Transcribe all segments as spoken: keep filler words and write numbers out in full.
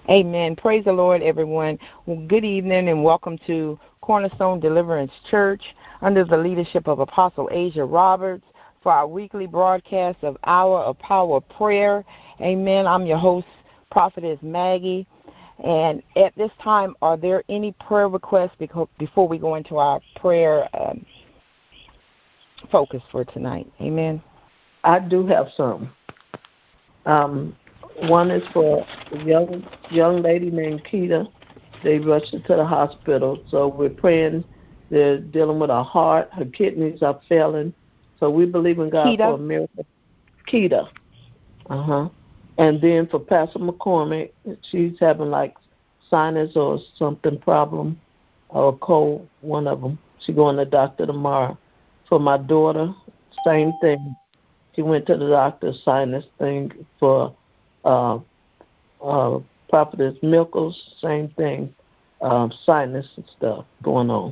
Amen. Praise the Lord, everyone. Well, good evening and welcome to Cornerstone Deliverance Church under the leadership of Apostle Asia Roberts for our weekly broadcast of Hour of Power Prayer. Amen. I'm your host, Prophetess Maggie. And at this time, are there any prayer requests before we go into our prayer um, focus for tonight? Amen. I do have some. Um, one is for a young young lady named Keita. They rushed her to the hospital, so we're praying. They're dealing with her heart. Her kidneys are failing. So we believe in God Keita? for a miracle. Keita. Uh-huh. And then for Pastor McCormick, she's having like sinus or something problem or cold, one of them. She's going to the doctor tomorrow. For my daughter, same thing. She went to the doctor, sinus thing. For uh, uh, Prophetess Milkles, same thing, um, sinus and stuff going on.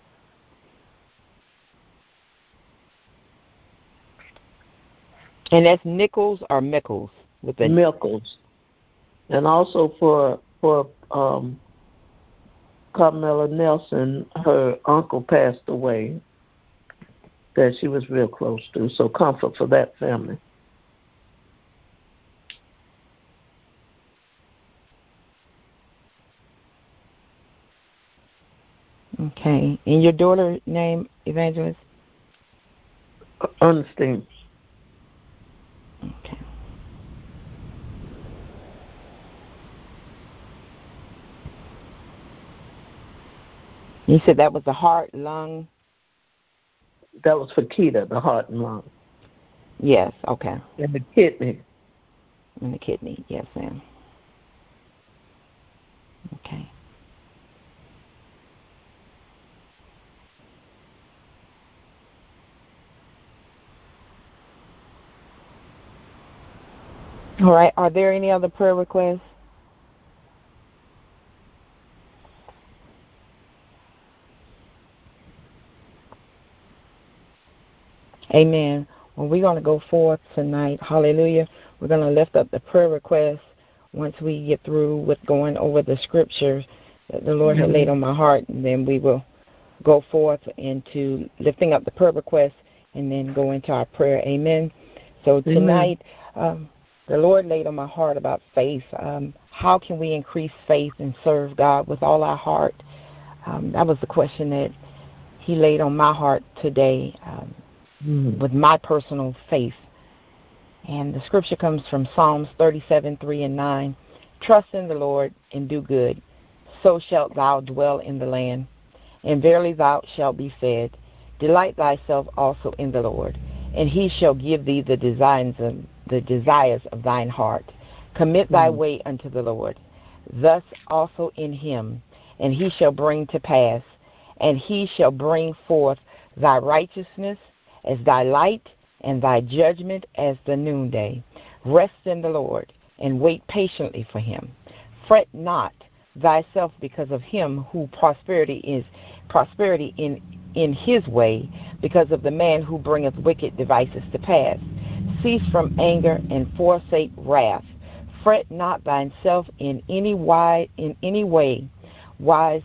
And that's Nichols or Mickles? With the Milkles. And also for for um, Carmela Nelson, her uncle passed away that she was real close to. So comfort for that family. Okay. And your daughter name, Evangelist? Ernestine. Okay. You said that was the heart, lung? That was for Keita, the heart and lung. Yes, okay. And the kidney. And the kidney, yes, ma'am. Okay. All right. Are there any other prayer requests? Amen. Well, we're going to go forth tonight. Hallelujah. We're going to lift up the prayer requests once we get through with going over the scriptures that the Lord had laid on my heart, and then we will go forth into lifting up the prayer requests and then go into our prayer. Amen. So tonight, um, the Lord laid on my heart about faith. Um, how can we increase faith and serve God with all our heart? Um, that was the question that He laid on my heart today. Um, Mm-hmm. with my personal faith. And the scripture comes from Psalms thirty-seven, three and nine. Trust in the Lord and do good, so shalt thou dwell in the land, and verily thou shalt be fed. Delight thyself also in the Lord, and he shall give thee the desires of, the desires of thine heart. Commit mm-hmm. thy way unto the Lord, thus also in him, and he shall bring to pass, and he shall bring forth thy righteousness as thy light, and thy judgment as the noonday. Rest in the Lord, and wait patiently for him. Fret not thyself because of him who prosperity is prosperity in, in his way, because of the man who bringeth wicked devices to pass. Cease from anger and forsake wrath. Fret not thyself in any wise, in any way wise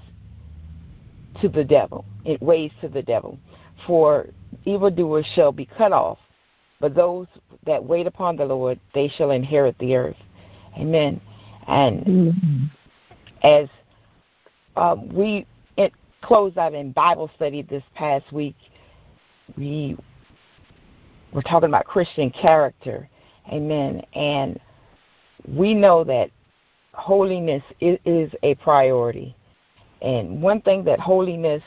to the devil, in ways to the devil. For evildoers shall be cut off, but those that wait upon the Lord, they shall inherit the earth. Amen. And mm-hmm. as uh, we it closed out in Bible study this past week, we were talking about Christian character. Amen. And we know that holiness is, is a priority. And one thing that holiness,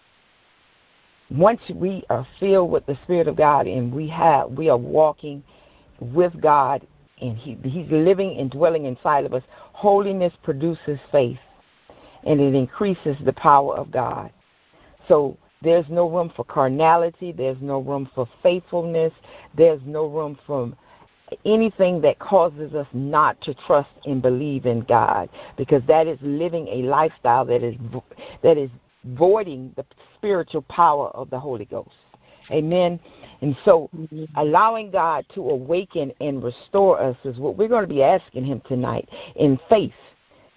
once we are filled with the Spirit of God and we have, we are walking with God and he, He's living and dwelling inside of us, holiness produces faith and it increases the power of God. So there's no room for carnality. There's no room for faithfulness. There's no room for anything that causes us not to trust and believe in God, because that is living a lifestyle that is that is voiding the spiritual power of the Holy Ghost. Amen. And so mm-hmm. allowing God to awaken and restore us is what we're going to be asking him tonight in faith.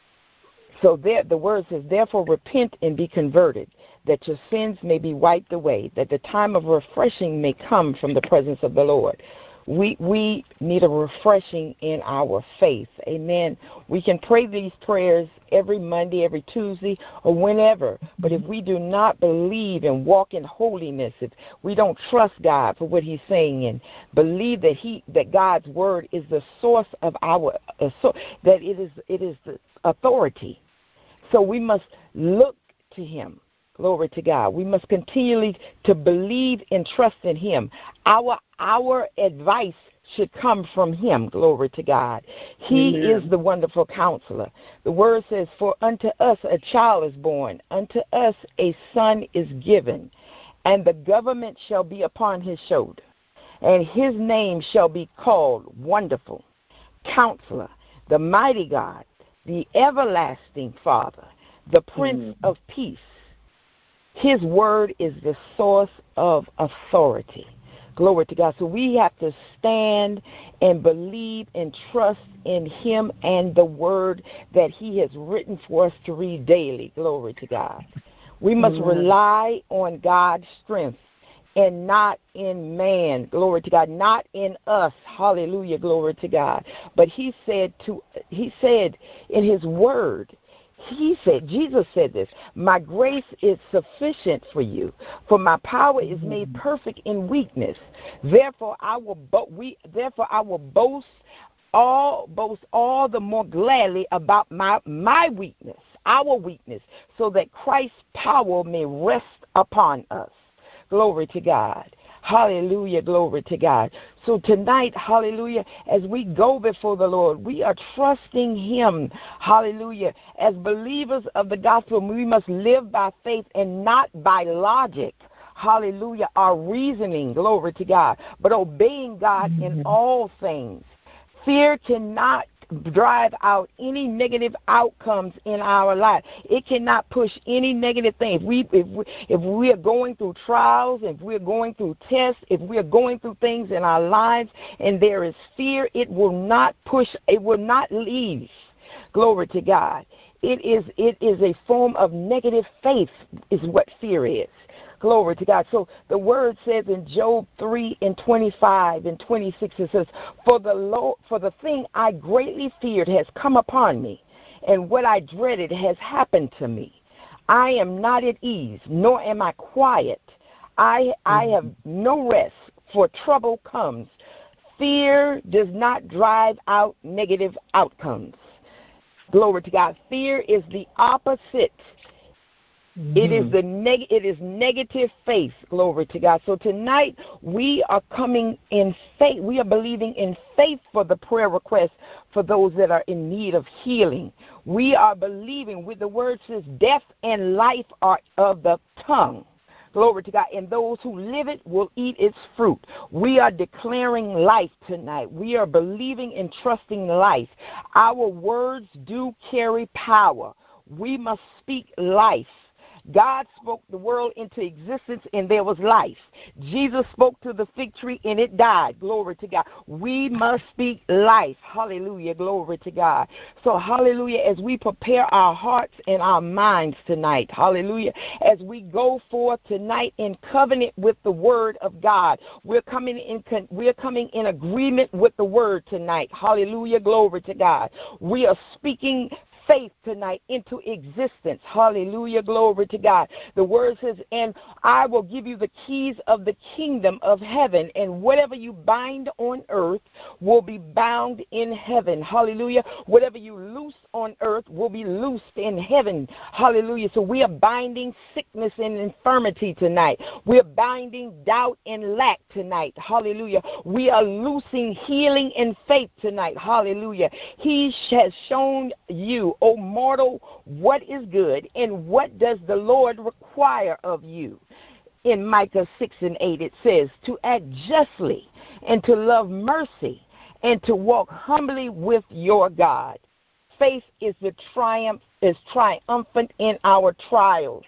So there, the word says, therefore repent and be converted, that your sins may be wiped away, that the time of refreshing may come from the presence of the Lord. We we need a refreshing in our faith. Amen. We can pray these prayers every Monday, every Tuesday, or whenever. But if we do not believe and walk in holiness, if we don't trust God for what he's saying and believe that he that God's word is the source of our uh, so, that it is it is the authority. So we must look to him. Glory to God. We must continually to believe and trust in him. Our our advice should come from him. Glory to God. He Amen. Is the wonderful counselor. The word says, for unto us a child is born, unto us a son is given, and the government shall be upon his shoulder, and his name shall be called Wonderful, Counselor, the Mighty God, the Everlasting Father, the Prince mm. of Peace. His word is the source of authority. Glory to God. So we have to stand and believe and trust in him and the word that he has written for us to read daily. Glory to God. We must Amen. Rely on God's strength and not in man. Glory to God. Not in us. Hallelujah. Glory to God. But he said to he said in his word, He said, Jesus said this, my grace is sufficient for you, for my power is made perfect in weakness. Therefore, I will bo- we therefore I will boast all boast all the more gladly about my my weakness, our weakness, so that Christ's power may rest upon us. Glory to God. Hallelujah, glory to God. So tonight, hallelujah, as we go before the Lord, we are trusting him, hallelujah. As believers of the gospel, we must live by faith and not by logic, hallelujah, our reasoning, glory to God, but obeying God mm-hmm. in all things. Fear cannot drive out any negative outcomes in our life. It cannot push any negative thing. If we, if we, if we are going through trials, if we're going through tests, if we're going through things in our lives and there is fear, it will not push, it will not leave. Glory to God. It is, it is a form of negative faith is what fear is. Glory to God. So the word says in Job three and twenty-five and twenty-six, it says, For the Lord, for the thing I greatly feared has come upon me, and what I dreaded has happened to me. I am not at ease, nor am I quiet. I I have no rest, for trouble comes. Fear does not drive out negative outcomes. Glory to God. Fear is the opposite. Mm-hmm. It is the neg- It is negative faith. Glory to God. So tonight we are coming in faith. We are believing in faith for the prayer request for those that are in need of healing. We are believing with the word says death and life are of the tongue. Glory to God. And those who live it will eat its fruit. We are declaring life tonight. We are believing and trusting life. Our words do carry power. We must speak life. God spoke the world into existence and there was life. Jesus spoke to the fig tree and it died. Glory to God. We must speak life. Hallelujah. Glory to God. So hallelujah, as we prepare our hearts and our minds tonight, hallelujah, as we go forth tonight in covenant with the word of God, we're coming in we're coming in agreement with the word tonight. Hallelujah. Glory to God. We are speaking faith tonight into existence. Hallelujah. Glory to God. The word says, and I will give you the keys of the kingdom of heaven, and whatever you bind on earth will be bound in heaven. Hallelujah. Whatever you loose on earth will be loosed in heaven. Hallelujah. So we are binding sickness and infirmity tonight. We are binding doubt and lack tonight. Hallelujah. We are loosing healing and faith tonight. Hallelujah. He has shown you, O mortal, what is good, and what does the Lord require of you? In Micah six and eight it says, to act justly, and to love mercy, and to walk humbly with your God. Faith is the triumph, is triumphant in our trials.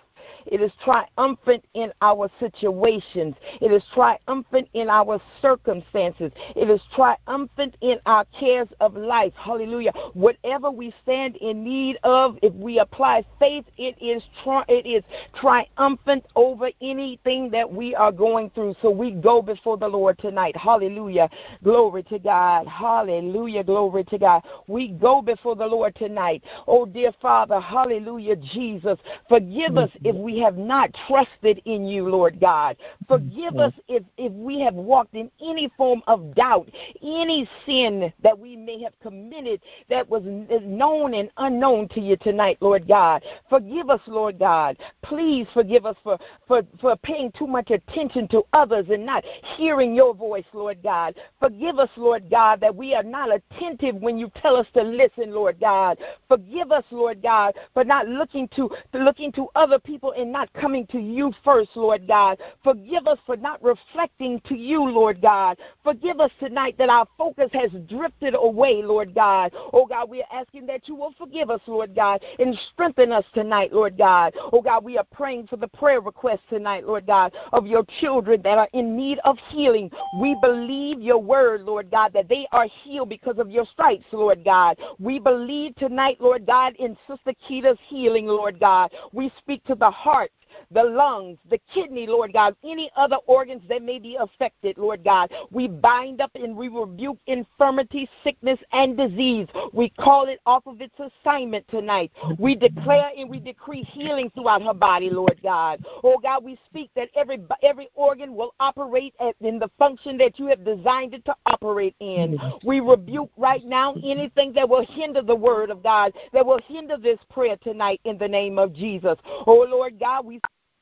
It is triumphant in our situations. It is triumphant in our circumstances. It is triumphant in our cares of life. Hallelujah. Whatever we stand in need of, if we apply faith, it is tri- it is triumphant over anything that we are going through. So we go before the Lord tonight. Hallelujah. Glory to God. Hallelujah. Glory to God. We go before the Lord tonight. Oh, dear Father. Hallelujah, Jesus. Forgive us if we have not trusted in you, Lord God. Forgive us if, if we have walked in any form of doubt, any sin that we may have committed that was known and unknown to you tonight, Lord God. Forgive us, Lord God. Please forgive us for, for, for paying too much attention to others and not hearing your voice, Lord God. Forgive us, Lord God, that we are not attentive when you tell us to listen, Lord God. Forgive us, Lord God, for not looking to, to looking to other people and not coming to you first, Lord God. Forgive us for not reflecting to you, Lord God. Forgive us tonight that our focus has drifted away, Lord God. Oh, God, we are asking that you will forgive us, Lord God, and strengthen us tonight, Lord God. Oh, God, we are praying for the prayer requests tonight, Lord God, of your children that are in need of healing. We believe your word, Lord God, that they are healed because of your stripes, Lord God. We believe tonight, Lord God, in Sister Keita's healing, Lord God. We speak to the heart, the lungs, the kidney, Lord God, any other organs that may be affected, Lord God. We bind up and we rebuke infirmity, sickness, and disease. We call it off of its assignment tonight. We declare and we decree healing throughout her body, Lord God. Oh, God, we speak that every every organ will operate at, in the function that you have designed it to operate in. We rebuke right now anything that will hinder the word of God, that will hinder this prayer tonight in the name of Jesus. Oh, Lord God, we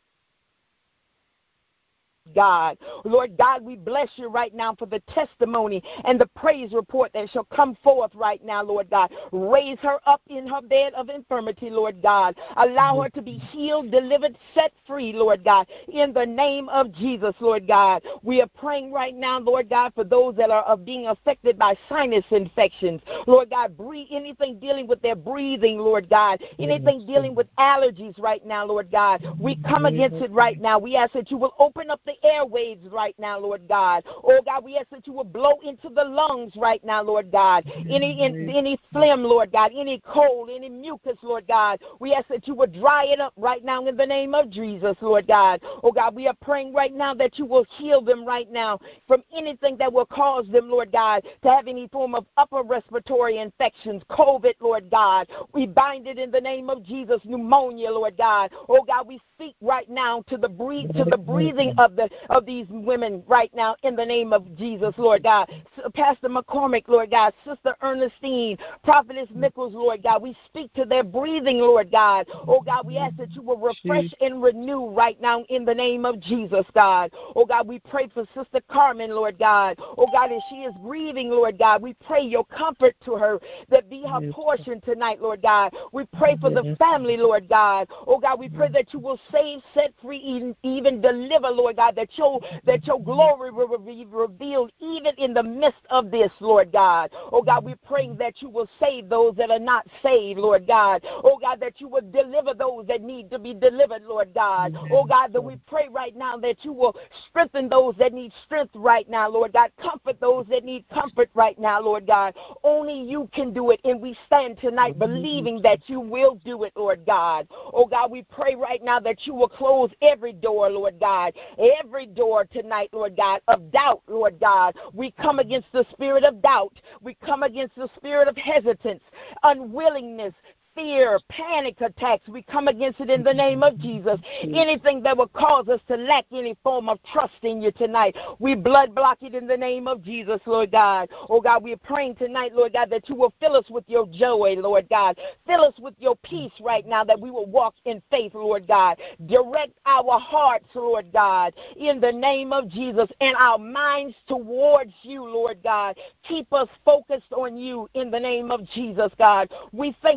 God. Lord God, we bless you right now for the testimony and the praise report that shall come forth right now, Lord God. Raise her up in her bed of infirmity, Lord God. Allow her to be healed, delivered, set free, Lord God, in the name of Jesus, Lord God. We are praying right now, Lord God, for those that are being affected by sinus infections. Lord God, breathe anything dealing with their breathing, Lord God. Anything dealing with allergies right now, Lord God. We come against it right now. We ask that you will open up the airwaves right now, Lord God. Oh, God, we ask that you will blow into the lungs right now, Lord God. Any in, any phlegm, Lord God, any cold, any mucus, Lord God. We ask that you will dry it up right now in the name of Jesus, Lord God. Oh, God, we are praying right now that you will heal them right now from anything that will cause them, Lord God, to have any form of upper respiratory infections, COVID, Lord God. We bind it in the name of Jesus, pneumonia, Lord God. Oh, God, we speak right now to the breathe, to the breathing of the of these women right now in the name of Jesus, Lord God. Pastor McCormick, Lord God, Sister Ernestine, Prophetess Mickles, Lord God, we speak to their breathing, Lord God. Oh, God, we ask that you will refresh and renew right now in the name of Jesus, God. Oh, God, we pray for Sister Carmen, Lord God. Oh, God, as she is grieving, Lord God, we pray your comfort to her, that be her portion tonight, Lord God. We pray for the family, Lord God. Oh, God, we pray that you will save, set free, even, even deliver, Lord God, that your, that your glory will be revealed even in the midst of this, Lord God. Oh, God, we're praying that you will save those that are not saved, Lord God. Oh, God, that you will deliver those that need to be delivered, Lord God. Oh, God, that we pray right now that you will strengthen those that need strength right now, Lord God. Comfort those that need comfort right now, Lord God. Only you can do it, and we stand tonight believing that you will do it, Lord God. Oh, God, we pray right now that you will close every door, Lord God. Every door tonight, Lord God, of doubt, Lord God. We come against the spirit of doubt. We come against the spirit of hesitance, unwillingness, fear, panic attacks. We come against it in the name of Jesus. Anything that will cause us to lack any form of trust in you tonight, we blood block it in the name of Jesus, Lord God. Oh, God, we are praying tonight, Lord God, that you will fill us with your joy, Lord God. Fill us with your peace right now, that we will walk in faith, Lord God. Direct our hearts, Lord God, in the name of Jesus, and our minds towards you, Lord God. Keep us focused on you in the name of Jesus, God. We thank you tonight,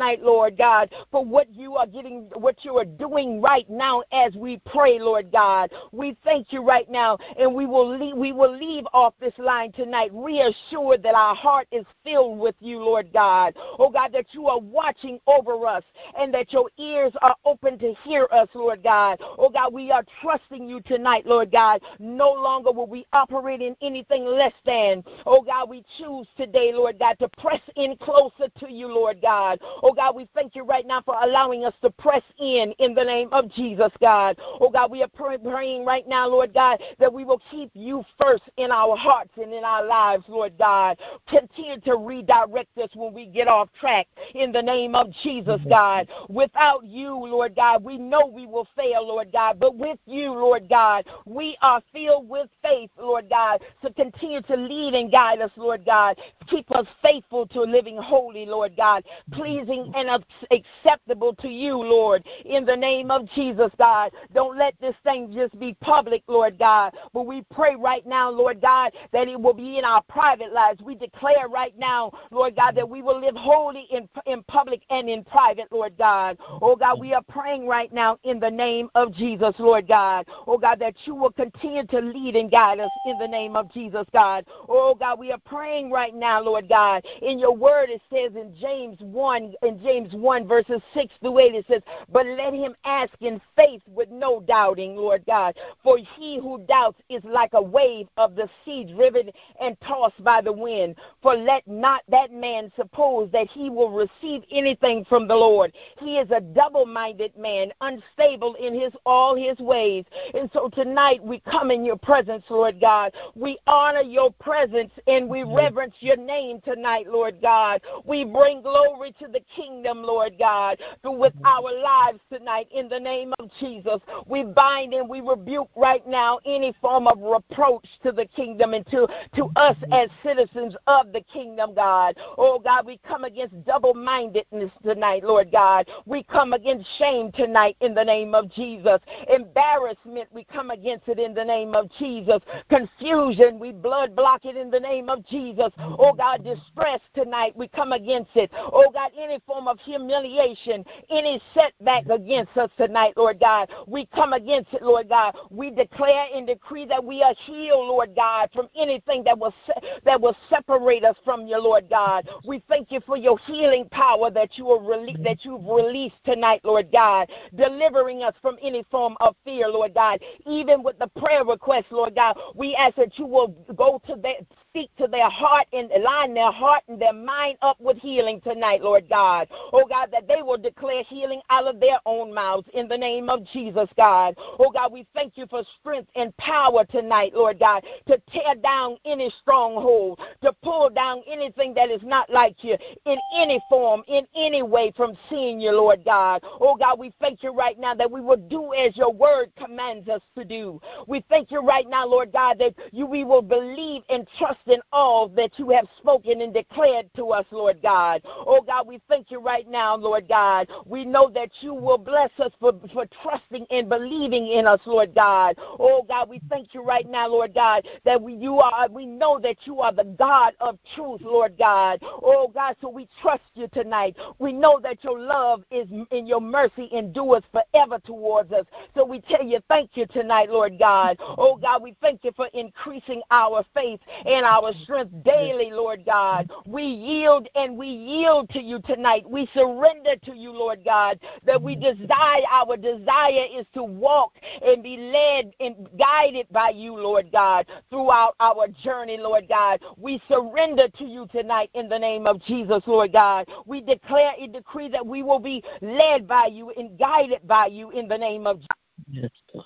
tonight, Lord God, for what you are getting, what you are doing right now as we pray, Lord God. We thank you right now, and we will leave, we will leave off this line tonight reassured that our heart is filled with you, Lord God. Oh God, that you are watching over us and that your ears are open to hear us, Lord God. Oh God, we are trusting you tonight, Lord God. No longer will we operate in anything less than. Oh God, we choose today, Lord God, to press in closer to you, Lord God. Oh God, we thank you right now for allowing us to press in in the name of Jesus, God. Oh God, we are pray- praying right now, Lord God, that we will keep you first in our hearts and in our lives, Lord God. Continue to redirect us when we get off track in the name of Jesus, God. Without you, Lord God, we know we will fail, Lord God, but with you, Lord God, we are filled with faith, Lord God. So continue to lead and guide us, Lord God. Keep us faithful to living holy, Lord God, pleasing and acceptable to you, Lord, in the name of Jesus, God. Don't let this thing just be public, Lord God, but we pray right now, Lord God, that it will be in our private lives. We declare right now, Lord God, that we will live holy in, in public and in private, Lord God. Oh God, we are praying right now in the name of Jesus, Lord God. Oh God, that you will continue to lead and guide us in the name of Jesus, God. Oh God, we are praying right now, Lord God. In your word it says in James one, in James one verses six through eight, it says, but let him ask in faith with no doubting, Lord God. For he who doubts is like a wave of the sea driven and tossed by the wind. For let not that man suppose that he will receive anything from the Lord. He is a double-minded man, unstable in his all his ways. And so tonight we come in your presence, Lord God. We honor your presence and we reverence your name tonight, Lord God. We bring glory to the kingdom, Lord God, with our lives tonight in the name of Jesus. We bind and we rebuke right now any form of reproach to the kingdom and to, to us as citizens of the kingdom, God. Oh, God, we come against double-mindedness tonight, Lord God. We come against shame tonight in the name of Jesus. Embarrassment, we come against it in the name of Jesus. Confusion, we blood block it in the name of Jesus. Oh, God, distress tonight, we come against it. Oh, God, any form of humiliation, any setback against us tonight, Lord God, we come against it, Lord God. We declare and decree that we are healed, Lord God, from anything that will se- that will separate us from you, Lord God. We thank you for your healing power that you are rele- that you've released tonight, Lord God, delivering us from any form of fear, Lord God. Even with the prayer request, Lord God, we ask that you will go to their speak to their heart and line their heart and their mind up with healing tonight, Lord God. Oh, God, that they will declare healing out of their own mouths in the name of Jesus, God. Oh, God, we thank you for strength and power tonight, Lord God, to tear down any stronghold, to pull down anything that is not like you in any form, in any way from seeing you, Lord God. Oh, God, we thank you right now that we will do as your word commands us to do. We thank you right now, Lord God, that you we will believe and trust in all that you have spoken and declared to us, Lord God. Oh, God, we thank you right now, Lord God. We know that you will bless us for, for trusting and believing in us, Lord God. Oh, God, we thank you right now, Lord God, that we, you are, we know that you are the God of truth, Lord God. Oh, God, so we trust you tonight. We know that your love is and your mercy endures forever towards us. So we tell you thank you tonight, Lord God. Oh, God, we thank you for increasing our faith and our strength daily, Lord God. We yield and we yield to you tonight. We surrender to you, Lord God, that we desire, our desire is to walk and be led and guided by you, Lord God, throughout our journey, Lord God. We surrender to you tonight in the name of Jesus, Lord God. We declare and decree that we will be led by you and guided by you in the name of Jesus. Yes, God.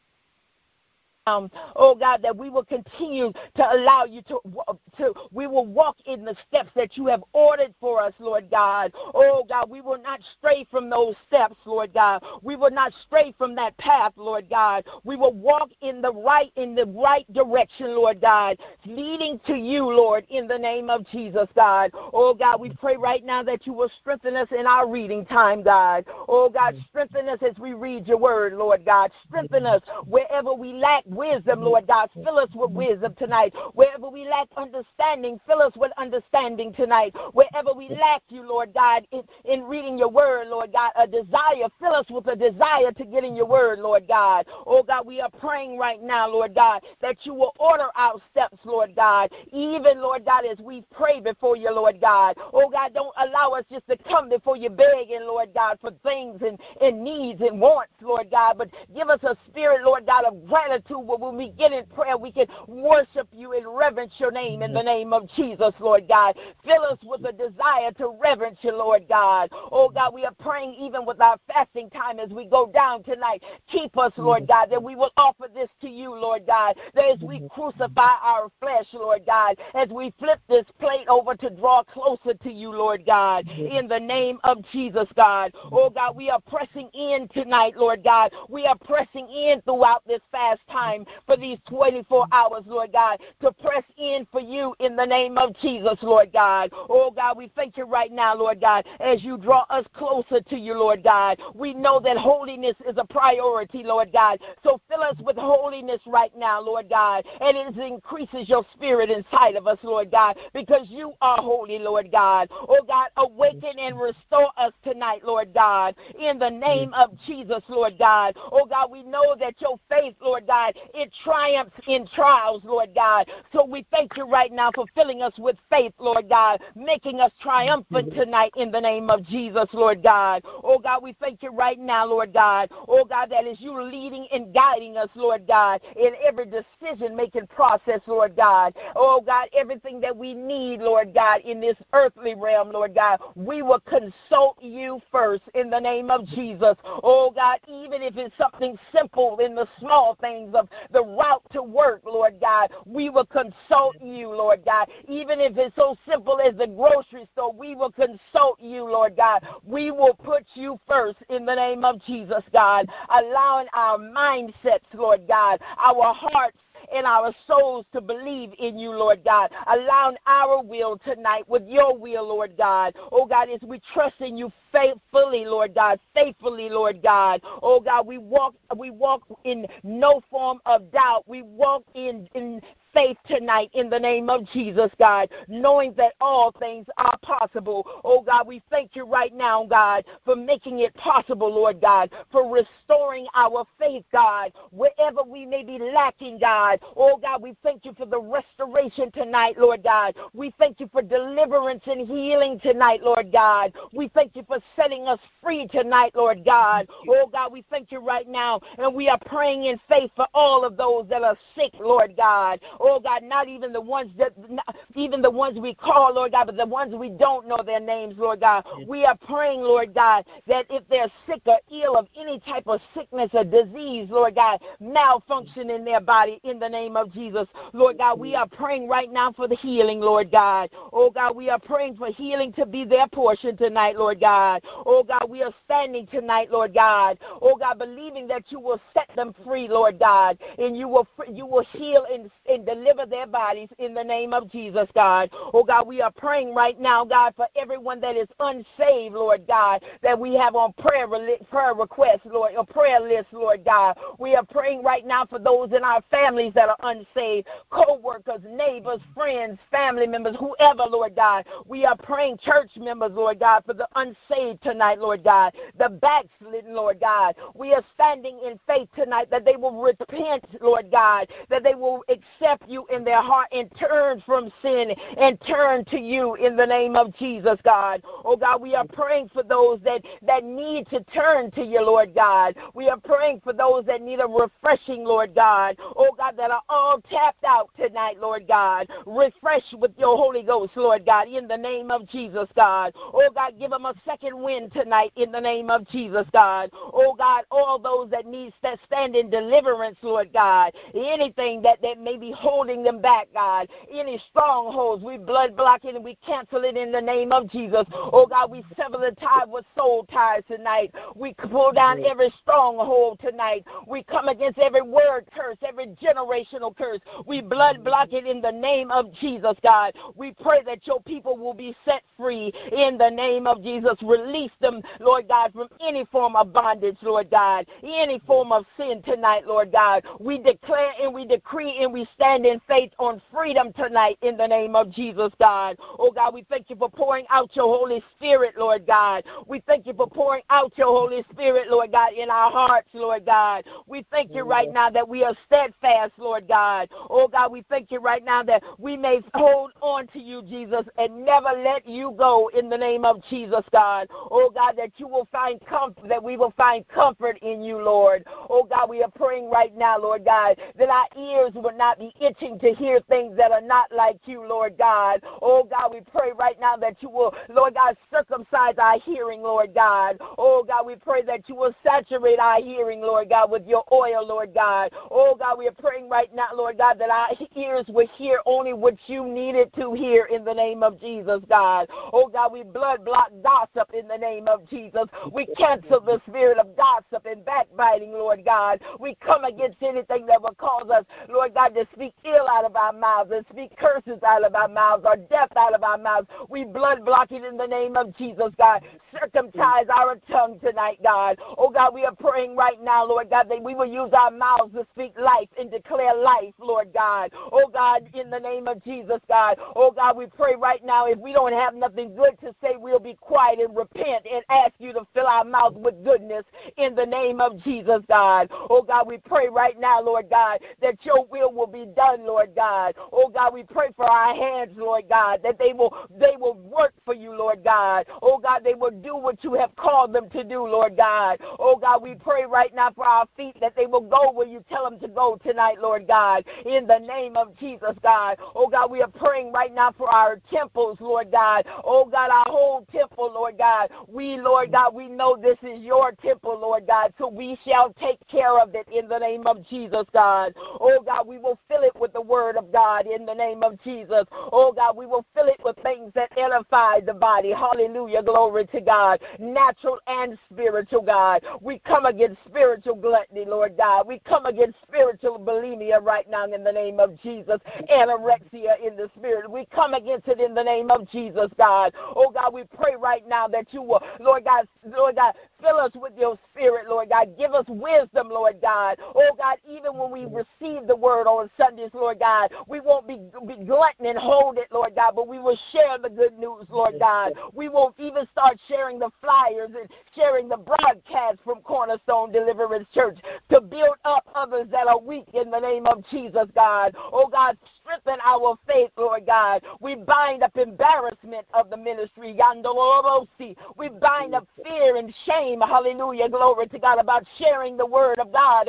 Um, oh, God, that we will continue to allow you to, to, we will walk in the steps that you have ordered for us, Lord God. Oh, God, we will not stray from those steps, Lord God. We will not stray from that path, Lord God. We will walk in the right, in the right direction, Lord God, leading to you, Lord, in the name of Jesus, God. Oh, God, we pray right now that you will strengthen us in our reading time, God. Oh, God, strengthen us as we read your word, Lord God. Strengthen us wherever we lack wisdom, Lord God. Fill us with wisdom tonight. Wherever we lack understanding, fill us with understanding tonight. Wherever we lack you, Lord God, in, in reading your word, Lord God, a desire, fill us with a desire to get in your word, Lord God. Oh God, we are praying right now, Lord God, that you will order our steps, Lord God, even, Lord God, as we pray before you, Lord God. Oh God, don't allow us just to come before you begging, Lord God, for things and, and needs and wants, Lord God, but give us a spirit, Lord God, of gratitude where when we get in prayer, we can worship you and reverence your name in the name of Jesus, Lord God. Fill us with a desire to reverence you, Lord God. Oh God, we are praying even with our fasting time as we go down tonight. Keep us, Lord God, that we will offer this to you, Lord God, that as we crucify our flesh, Lord God, as we flip this plate over to draw closer to you, Lord God, in the name of Jesus, God. Oh God, we are pressing in tonight, Lord God. We are pressing in throughout this fast time for these twenty-four hours, Lord God, to press in for you in the name of Jesus, Lord God. Oh God, we thank you right now, Lord God, as you draw us closer to you, Lord God. We know that holiness is a priority, Lord God. So fill us with holiness right now, Lord God, and it increases your spirit inside of us, Lord God, because you are holy, Lord God. Oh God, awaken and restore us tonight, Lord God, in the name of Jesus, Lord God. Oh God, we know that your faith, Lord God, it triumphs in trials, Lord God. So we thank you right now for filling us with faith, Lord God, making us triumphant tonight in the name of Jesus, Lord God. Oh God, we thank you right now, Lord God. Oh God, that is you leading and guiding us, Lord God, in every decision-making process, Lord God. Oh God, everything that we need, Lord God, in this earthly realm, Lord God, we will consult you first in the name of Jesus. Oh God, even if it's something simple in the small things of the route to work, Lord God, we will consult you, Lord God. Even if it's so simple as the grocery store, we will consult you, Lord God. We will put you first in the name of Jesus, God, allowing our mindsets, Lord God, our hearts, and our souls to believe in you, Lord God, allowing our will tonight with your will, Lord God. Oh God, as we trust in you faithfully, Lord God, faithfully, Lord God. Oh God, we walk we walk in no form of doubt. We walk in in faith tonight in the name of Jesus, God, knowing that all things are possible. Oh, God, we thank you right now, God, for making it possible, Lord God, for restoring our faith, God, wherever we may be lacking, God. Oh, God, we thank you for the restoration tonight, Lord God. We thank you for deliverance and healing tonight, Lord God. We thank you for setting us free tonight, Lord God. Oh, God, we thank you right now, and we are praying in faith for all of those that are sick, Lord God. Oh, God, not even the ones that, not, even the ones we call, Lord God, but the ones we don't know their names, Lord God. We are praying, Lord God, that if they're sick or ill of any type of sickness or disease, Lord God, malfunction in their body in the name of Jesus, Lord God, we are praying right now for the healing, Lord God. Oh, God, we are praying for healing to be their portion tonight, Lord God. Oh, God, we are standing tonight, Lord God. Oh, God, believing that you will set them free, Lord God, and you will you will heal and, and deliver their bodies in the name of Jesus, God. Oh, God, we are praying right now, God, for everyone that is unsaved, Lord God, that we have on prayer, prayer requests, Lord, or prayer list, Lord God. We are praying right now for those in our families that are unsaved, co-workers, neighbors, friends, family members, whoever, Lord God. We are praying church members, Lord God, for the unsaved tonight, Lord God, the backslidden, Lord God. We are standing in faith tonight that they will repent, Lord God, that they will accept you in their heart and turn from sin and turn to you in the name of Jesus, God. Oh, God, we are praying for those that, that need to turn to you, Lord God. We are praying for those that need a refreshing, Lord God. Oh, God, that are all tapped out tonight, Lord God. Refresh with your Holy Ghost, Lord God, in the name of Jesus, God. Oh, God, give them a second wind tonight in the name of Jesus, God. Oh, God, all those that need to stand in deliverance, Lord God. Anything that, that may be holding holding them back, God. Any strongholds, we blood block it and we cancel it in the name of Jesus. Oh, God, we sever the tie with soul ties tonight. We pull down every stronghold tonight. We come against every word curse, every generational curse. We blood block it in the name of Jesus, God. We pray that your people will be set free in the name of Jesus. Release them, Lord God, from any form of bondage, Lord God, any form of sin tonight, Lord God. We declare and we decree and we stand in faith on freedom tonight in the name of Jesus, God. Oh, God, we thank you for pouring out your Holy Spirit, Lord God. We thank you for pouring out your Holy Spirit, Lord God, in our hearts, Lord God. We thank you right now that we are steadfast, Lord God. Oh, God, we thank you right now that we may hold on to you, Jesus, and never let you go in the name of Jesus, God. Oh, God, that you will find comfort, that we will find comfort in you, Lord. Oh, God, we are praying right now, Lord God, that our ears will not be itching to hear things that are not like you, Lord God. Oh, God, we pray right now that you will, Lord God, circumcise our hearing, Lord God. Oh, God, we pray that you will saturate our hearing, Lord God, with your oil, Lord God. Oh, God, we are praying right now, Lord God, that our ears will hear only what you needed to hear in the name of Jesus, God. Oh, God, we blood block gossip in the name of Jesus. We cancel the spirit of gossip and backbiting, Lord God. We come against anything that will cause us, Lord God, to speak ill out of our mouths and speak curses out of our mouths or death out of our mouths. We blood block it in the name of Jesus, God. Circumcise our tongue tonight, God. Oh, God, we are praying right now, Lord God, that we will use our mouths to speak life and declare life, Lord God. Oh, God, in the name of Jesus, God. Oh, God, we pray right now if we don't have nothing good to say, we'll be quiet and repent and ask you to fill our mouths with goodness in the name of Jesus, God. Oh, God, we pray right now, Lord God, that your will will be done, Lord God. Oh, God, we pray for our hands, Lord God, that they will they will work for you, Lord God. Oh, God, they will do what you have called them to do, Lord God. Oh, God, we pray right now for our feet that they will go where you tell them to go tonight, Lord God, in the name of Jesus, God. Oh, God, we are praying right now for our temples, Lord God. Oh, God, our whole temple, Lord God. We, Lord God, we know this is your temple, Lord God, so we shall take care of it in the name of Jesus, God. Oh, God, we will fill it with the word of God in the name of Jesus. Oh, God, we will fill it with things that edify the body. Hallelujah. Glory to God. Natural and spiritual, God. We come against spiritual gluttony, Lord God. We come against spiritual bulimia right now in the name of Jesus. Anorexia in the spirit. We come against it in the name of Jesus, God. Oh, God, we pray right now that you will, Lord God, Lord God, fill us with your spirit, Lord God. Give us wisdom, Lord God. Oh, God, even when we receive the word on Sundays, Lord God, we won't be, be glutton and hold it, Lord God, but we will share the good news, Lord God. We won't even start sharing the flyers and sharing the broadcasts from Cornerstone Deliverance Church to build up others that are weak in the name of Jesus, God. Oh, God, strengthen our faith, Lord God. We bind up embarrassment of the ministry. We bind up fear and shame, hallelujah, glory to God, about sharing the word of God.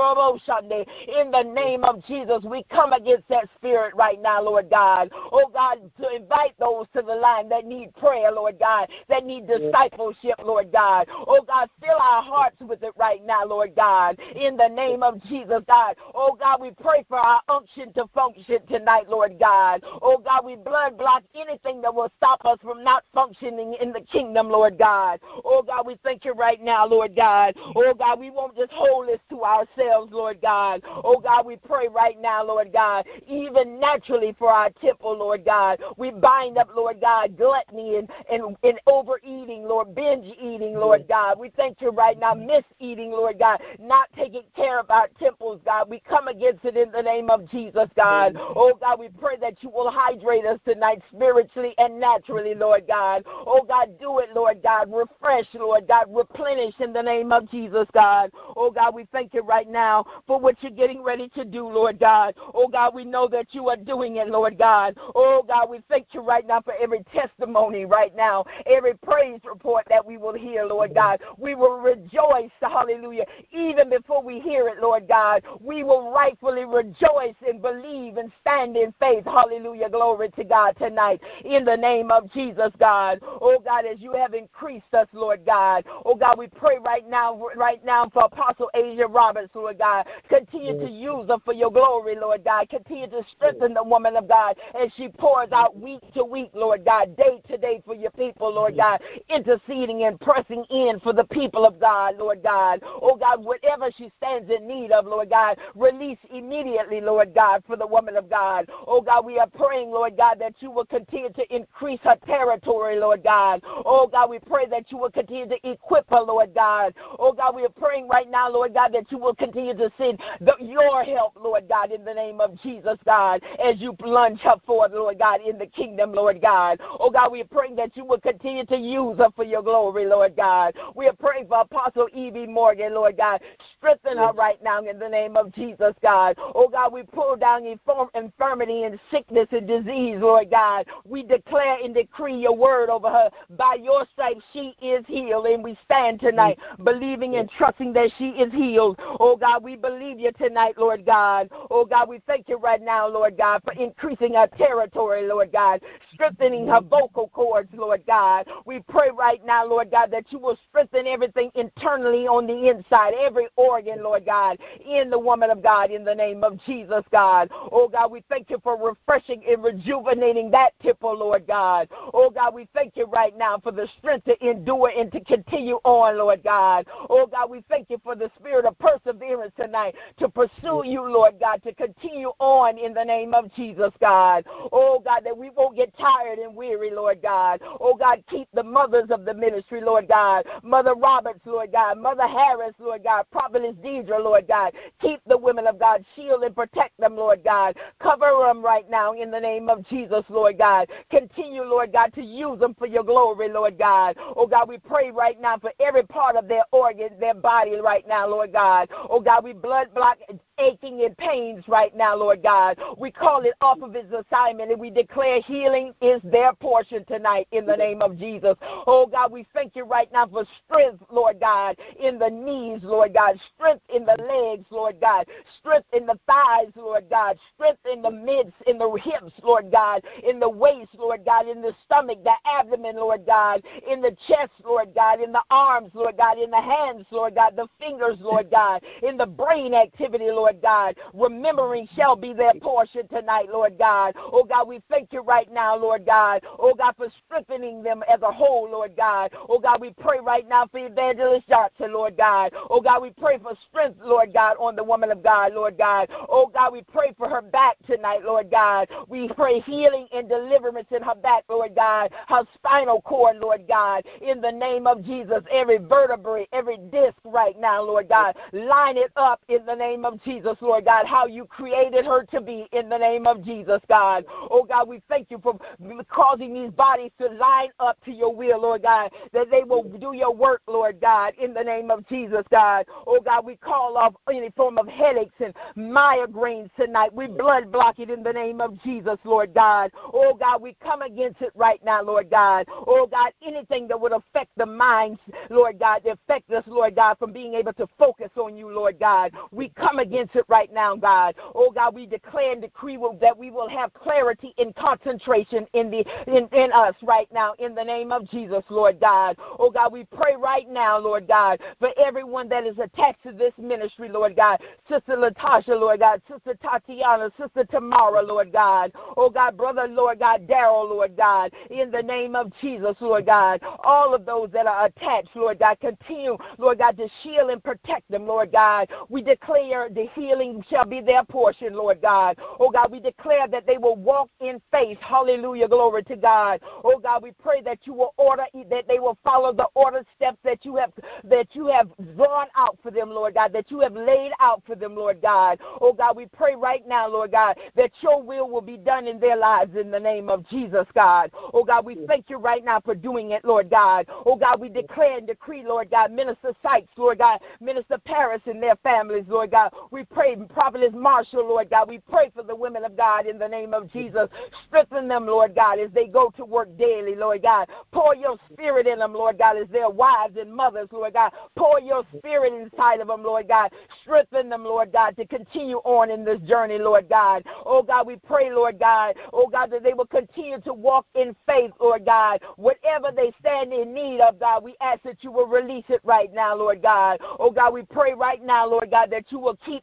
In the name of Jesus, we come against that spirit right now, Lord God. Oh, God, to invite those to the line that need prayer, Lord God, that need discipleship, Lord God. Oh, God, fill our hearts with it right now, Lord God, in the name of Jesus, God. Oh, God, we pray for our unction to function tonight, Lord God. Oh, God, we blood block anything that will stop us from not functioning in the kingdom, Lord God. Oh, God, we thank you right now, Lord God. Oh, God, we won't just hold this to ourselves, Lord God. Oh, God, we pray right now, Lord God, even naturally for our temple, Lord God. We bind up, Lord God, gluttony and, and, and overeating, Lord, binge eating, Lord God. We thank you right now, miseating, Lord God, not taking care of our temples, God. We come against it in the name of Jesus, God. Oh, God, we pray that you will hydrate us tonight spiritually and naturally, Lord God. Oh, God, do it, Lord God. Refresh, Lord God. Replenish in the name of Jesus, God. Oh, God, we thank you right now for what you're getting ready to do, Lord God. Oh, God, we know that you are doing it, Lord God. Oh, God, we thank you right now for every testimony right now, every praise report that we will hear, Lord God. We will rejoice, hallelujah, even before we hear it, Lord God. We will rightfully rejoice and believe and stand in faith, hallelujah, glory to God tonight, in the name of Jesus, God. Oh, God, as you have increased us, Lord God. Oh, God, we pray right now, right now for Apostle Asia Roberts, Lord God. Continue to use her for your glory, Lord Lord God. Continue to strengthen the woman of God as she pours out week to week, Lord God, day to day for your people, Lord God, interceding and pressing in for the people of God, Lord God. Oh, God, whatever she stands in need of, Lord God, release immediately, Lord God, for the woman of God. Oh, God, we are praying, Lord God, that you will continue to increase her territory, Lord God. Oh, God, we pray that you will continue to equip her, Lord God. Oh, God, we are praying right now, Lord God, that you will continue to send the, your help, Lord God, in the name of Jesus, God, as you plunge her forward, Lord God, in the kingdom, Lord God. Oh, God, we are praying that you will continue to use her for your glory, Lord God. We are praying for Apostle Evie Morgan, Lord God. Strengthen her right now in the name of Jesus, God. Oh, God, we pull down inform- infirmity and sickness and disease, Lord God. We declare and decree your word over her. By your stripes, she is healed, and we stand tonight believing and trusting that she is healed. Oh, God, we believe you tonight, Lord God. Oh, God, we thank you right now, Lord God, for increasing her territory, Lord God, strengthening her vocal cords, Lord God. We pray right now, Lord God, that you will strengthen everything internally on the inside, every organ, Lord God, in the woman of God, in the name of Jesus, God. Oh, God, we thank you for refreshing and rejuvenating that temple, Lord God. Oh, God, we thank you right now for the strength to endure and to continue on, Lord God. Oh, God, we thank you for the spirit of perseverance tonight to pursue you, Lord God, to continue on in the name of Jesus, God. Oh, God, that we won't get tired and weary, Lord God. Oh, God, keep the mothers of the ministry, Lord God. Mother Roberts, Lord God. Mother Harris, Lord God. Prophetess Deidre, Lord God. Keep the women of God. Shield and protect them, Lord God. Cover them right now in the name of Jesus, Lord God. Continue, Lord God, to use them for your glory, Lord God. Oh, God, we pray right now for every part of their organ, their body right now, Lord God. Oh, God, we blood block aching and pains right now, Lord God. We call it off of his assignment, and we declare healing is their portion tonight in the name of Jesus. Oh, God, we thank you right now for strength, Lord God, in the knees, Lord God, strength in the legs, Lord God, strength in the thighs, Lord God, strength in the midst, in the hips, Lord God, in the waist, Lord God, in the stomach, the abdomen, Lord God, in the chest, Lord God, in the arms, Lord God, in the hands, Lord God, the fingers, Lord God, in the brain activity, Lord God. Remembering shall be their portion tonight, Lord God. Oh, God, we thank you right now, Lord God. Oh, God, for strengthening them as a whole, Lord God. Oh, God, we pray right now for Evangelist Johnson, Lord God. Oh, God, we pray for strength, Lord God, on the woman of God, Lord God. Oh, God, we pray for her back tonight, Lord God. We pray healing and deliverance in her back, Lord God. Her spinal cord, Lord God. In the name of Jesus, every vertebrae, every disc right now, Lord God. Line it up in the name of Jesus. Jesus, Lord God, how you created her to be in the name of Jesus, God. Oh, God, we thank you for causing these bodies to line up to your will, Lord God, that they will do your work, Lord God, in the name of Jesus, God. Oh, God, we call off any form of headaches and migraines tonight. We blood block it in the name of Jesus, Lord God. Oh, God, we come against it right now, Lord God. Oh, God, anything that would affect the minds, Lord God, that affect us, Lord God, from being able to focus on you, Lord God. We come against it right now, God. Oh, God, we declare and decree that we will have clarity and concentration in the in, in us right now in the name of Jesus, Lord God. Oh, God, we pray right now, Lord God, for everyone that is attached to this ministry, Lord God. Sister Latasha, Lord God. Sister Tatiana, Sister Tamara, Lord God. Oh, God, Brother, Lord God, Daryl, Lord God, in the name of Jesus, Lord God. All of those that are attached, Lord God, continue, Lord God, to shield and protect them, Lord God. We declare the healing shall be their portion, Lord God. Oh, God, we declare that they will walk in faith. Hallelujah. Glory to God. Oh, God, we pray that you will order, that they will follow the order steps that you have, that you have drawn out for them, Lord God, that you have laid out for them, Lord God. Oh, God, we pray right now, Lord God, that your will will be done in their lives in the name of Jesus, God. Oh, God, we thank you right now for doing it, Lord God. Oh, God, we declare and decree, Lord God, Minister Sykes, Lord God, Minister Paris and their families, Lord God. We pray, Prophetess Marshall, Lord God. We pray for the women of God in the name of Jesus. Strengthen them, Lord God, as they go to work daily, Lord God. Pour your spirit in them, Lord God, as their wives and mothers, Lord God. Pour your spirit inside of them, Lord God. Strengthen them, Lord God, to continue on in this journey, Lord God. Oh, God, we pray, Lord God, oh, God, that they will continue to walk in faith, Lord God. Whatever they stand in need of, God, we ask that you will release it right now, Lord God. Oh, God, we pray right now, Lord God, that you will keep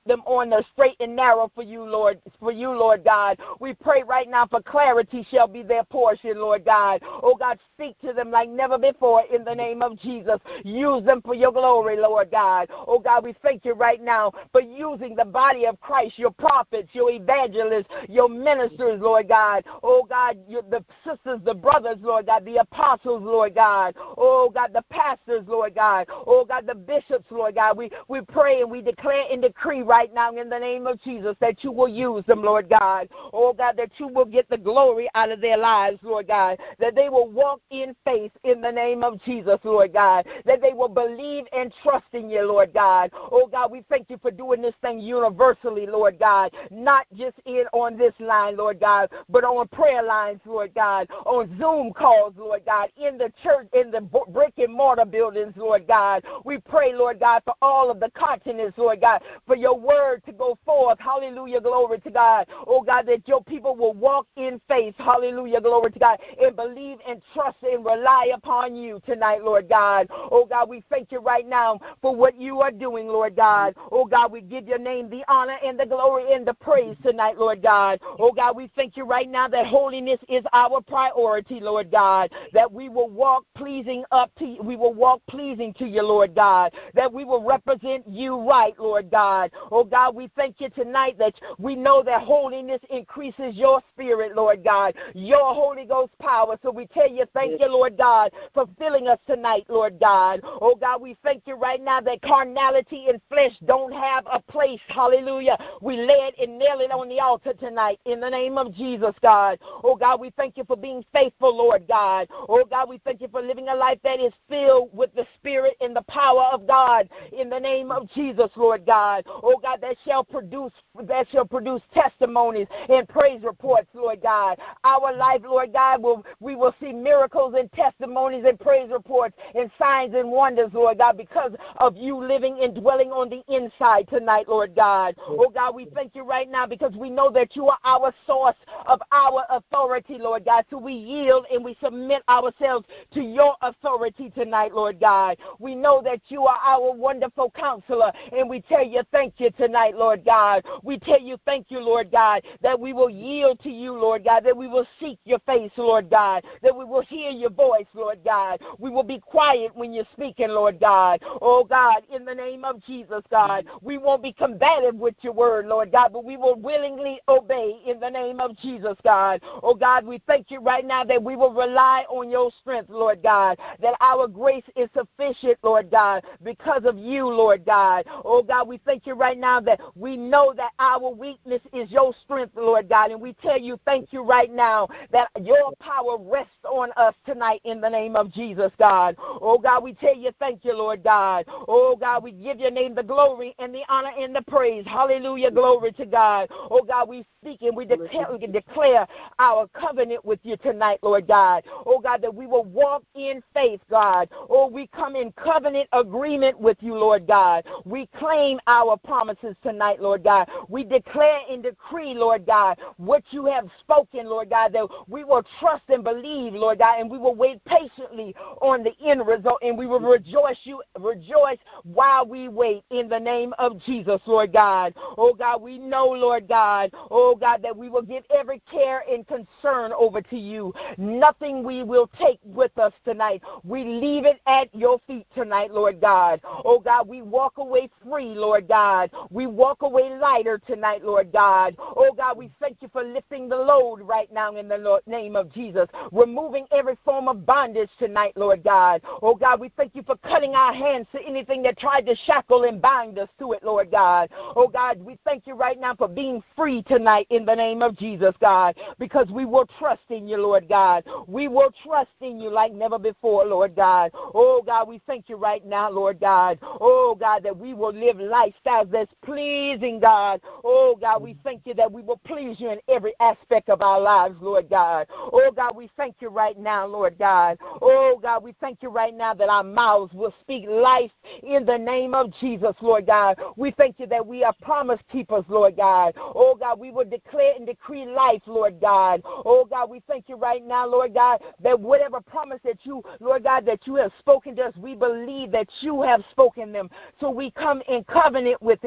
them on the straight and narrow for you, Lord, for you, Lord God. We pray right now for clarity shall be their portion, Lord God. Oh, God, speak to them like never before in the name of Jesus. Use them for your glory, Lord God. Oh, God, we thank you right now for using the body of Christ, your prophets, your evangelists, your ministers, Lord God. Oh, God, your, the sisters, the brothers, Lord God, the apostles, Lord God. Oh, God, the pastors, Lord God. Oh, God, the bishops, Lord God. We, we pray and we declare and decree right now in the name of Jesus that you will use them, Lord God. Oh, God, that you will get the glory out of their lives, Lord God. That they will walk in faith in the name of Jesus, Lord God. That they will believe and trust in you, Lord God. Oh, God, we thank you for doing this thing universally, Lord God. Not just in on this line, Lord God, but on prayer lines, Lord God. On Zoom calls, Lord God. In the church, in the brick and mortar buildings, Lord God. We pray, Lord God, for all of the continents, Lord God, for your word to go forth. Hallelujah, glory to God. Oh, God, that your people will walk in faith. Hallelujah, glory to God. And believe and trust and rely upon you tonight, Lord God. Oh, God, we thank you right now for what you are doing, Lord God. Oh, God, we give your name the honor and the glory and the praise tonight, Lord God. Oh, God, we thank you right now that holiness is our priority, Lord God. That we will walk pleasing up to you. We will walk pleasing to you, Lord God. That we will represent you right, Lord God. Oh, God, we thank you tonight that we know that holiness increases your spirit, Lord God. Your Holy Ghost power. So we tell you, thank you, Lord God, for filling us tonight, Lord God. Oh, God, we thank you right now that carnality and flesh don't have a place. Hallelujah. We lay it and nail it on the altar tonight in the name of Jesus, God. Oh, God, we thank you for being faithful, Lord God. Oh, God, we thank you for living a life that is filled with the Spirit and the power of God in the name of Jesus, Lord God. Oh, God, that shall produce that shall produce testimonies and praise reports, Lord God. Our life, Lord God, will we will see miracles and testimonies and praise reports and signs and wonders, Lord God, because of you living and dwelling on the inside tonight, Lord God. Oh, God, we thank you right now because we know that you are our source of our authority, Lord God. So we yield and we submit ourselves to your authority tonight, Lord God. We know that you are our wonderful counselor, and we tell you thank you tonight, Lord God. We tell you thank you, Lord God, that we will yield to you, Lord God, that we will seek your face, Lord God, that we will hear your voice, Lord God. We will be quiet when you're speaking, Lord God. Oh, God, in the name of Jesus, God, we won't be combative with your word, Lord God, but we will willingly obey in the name of Jesus, God. Oh, God, we thank you right now that we will rely on your strength, Lord God, that our grace is sufficient, Lord God, because of you, Lord God. Oh, God, we thank you right now that we know that our weakness is your strength, Lord God, and we tell you thank you right now that your power rests on us tonight in the name of Jesus, God. Oh, God, we tell you thank you, Lord God. Oh, God, we give your name the glory and the honor and the praise. Hallelujah, glory to God. Oh, God, we speak and we declare, we can declare our covenant with you tonight, Lord God. Oh, God, that we will walk in faith, God. Oh, we come in covenant agreement with you, Lord God. We claim our promises tonight, Lord God. We declare and decree, Lord God, what you have spoken, Lord God, that we will trust and believe, Lord God, and we will wait patiently on the end result, and we will rejoice you, rejoice while we wait in the name of Jesus, Lord God. Oh, God, we know, Lord God, oh, God, that we will give every care and concern over to you. Nothing we will take with us tonight. We leave it at your feet tonight, Lord God. Oh, God, we walk away free, Lord God. We walk away lighter tonight, Lord God. Oh, God, we thank you for lifting the load right now in the Lord, name of Jesus, removing every form of bondage tonight, Lord God. Oh, God, we thank you for cutting our hands to anything that tried to shackle and bind us to it, Lord God. Oh, God, we thank you right now for being free tonight in the name of Jesus, God, because we will trust in you, Lord God. We will trust in you like never before, Lord God. Oh, God, we thank you right now, Lord God. Oh, God, that we will live lifestyles that's pleasing, God. Oh, God, we thank you that we will please you in every aspect of our lives, Lord God. Oh, God, we thank you right now, Lord God. Oh, God, we thank you right now that our mouths will speak life in the name of Jesus, Lord God. We thank you that we are promise keepers, Lord God. Oh, God, we will declare and decree life, Lord God. Oh, God, we thank you right now, Lord God, that whatever promise that you, Lord God, that you have spoken to us, we believe that you have spoken them. So we come in covenant with it,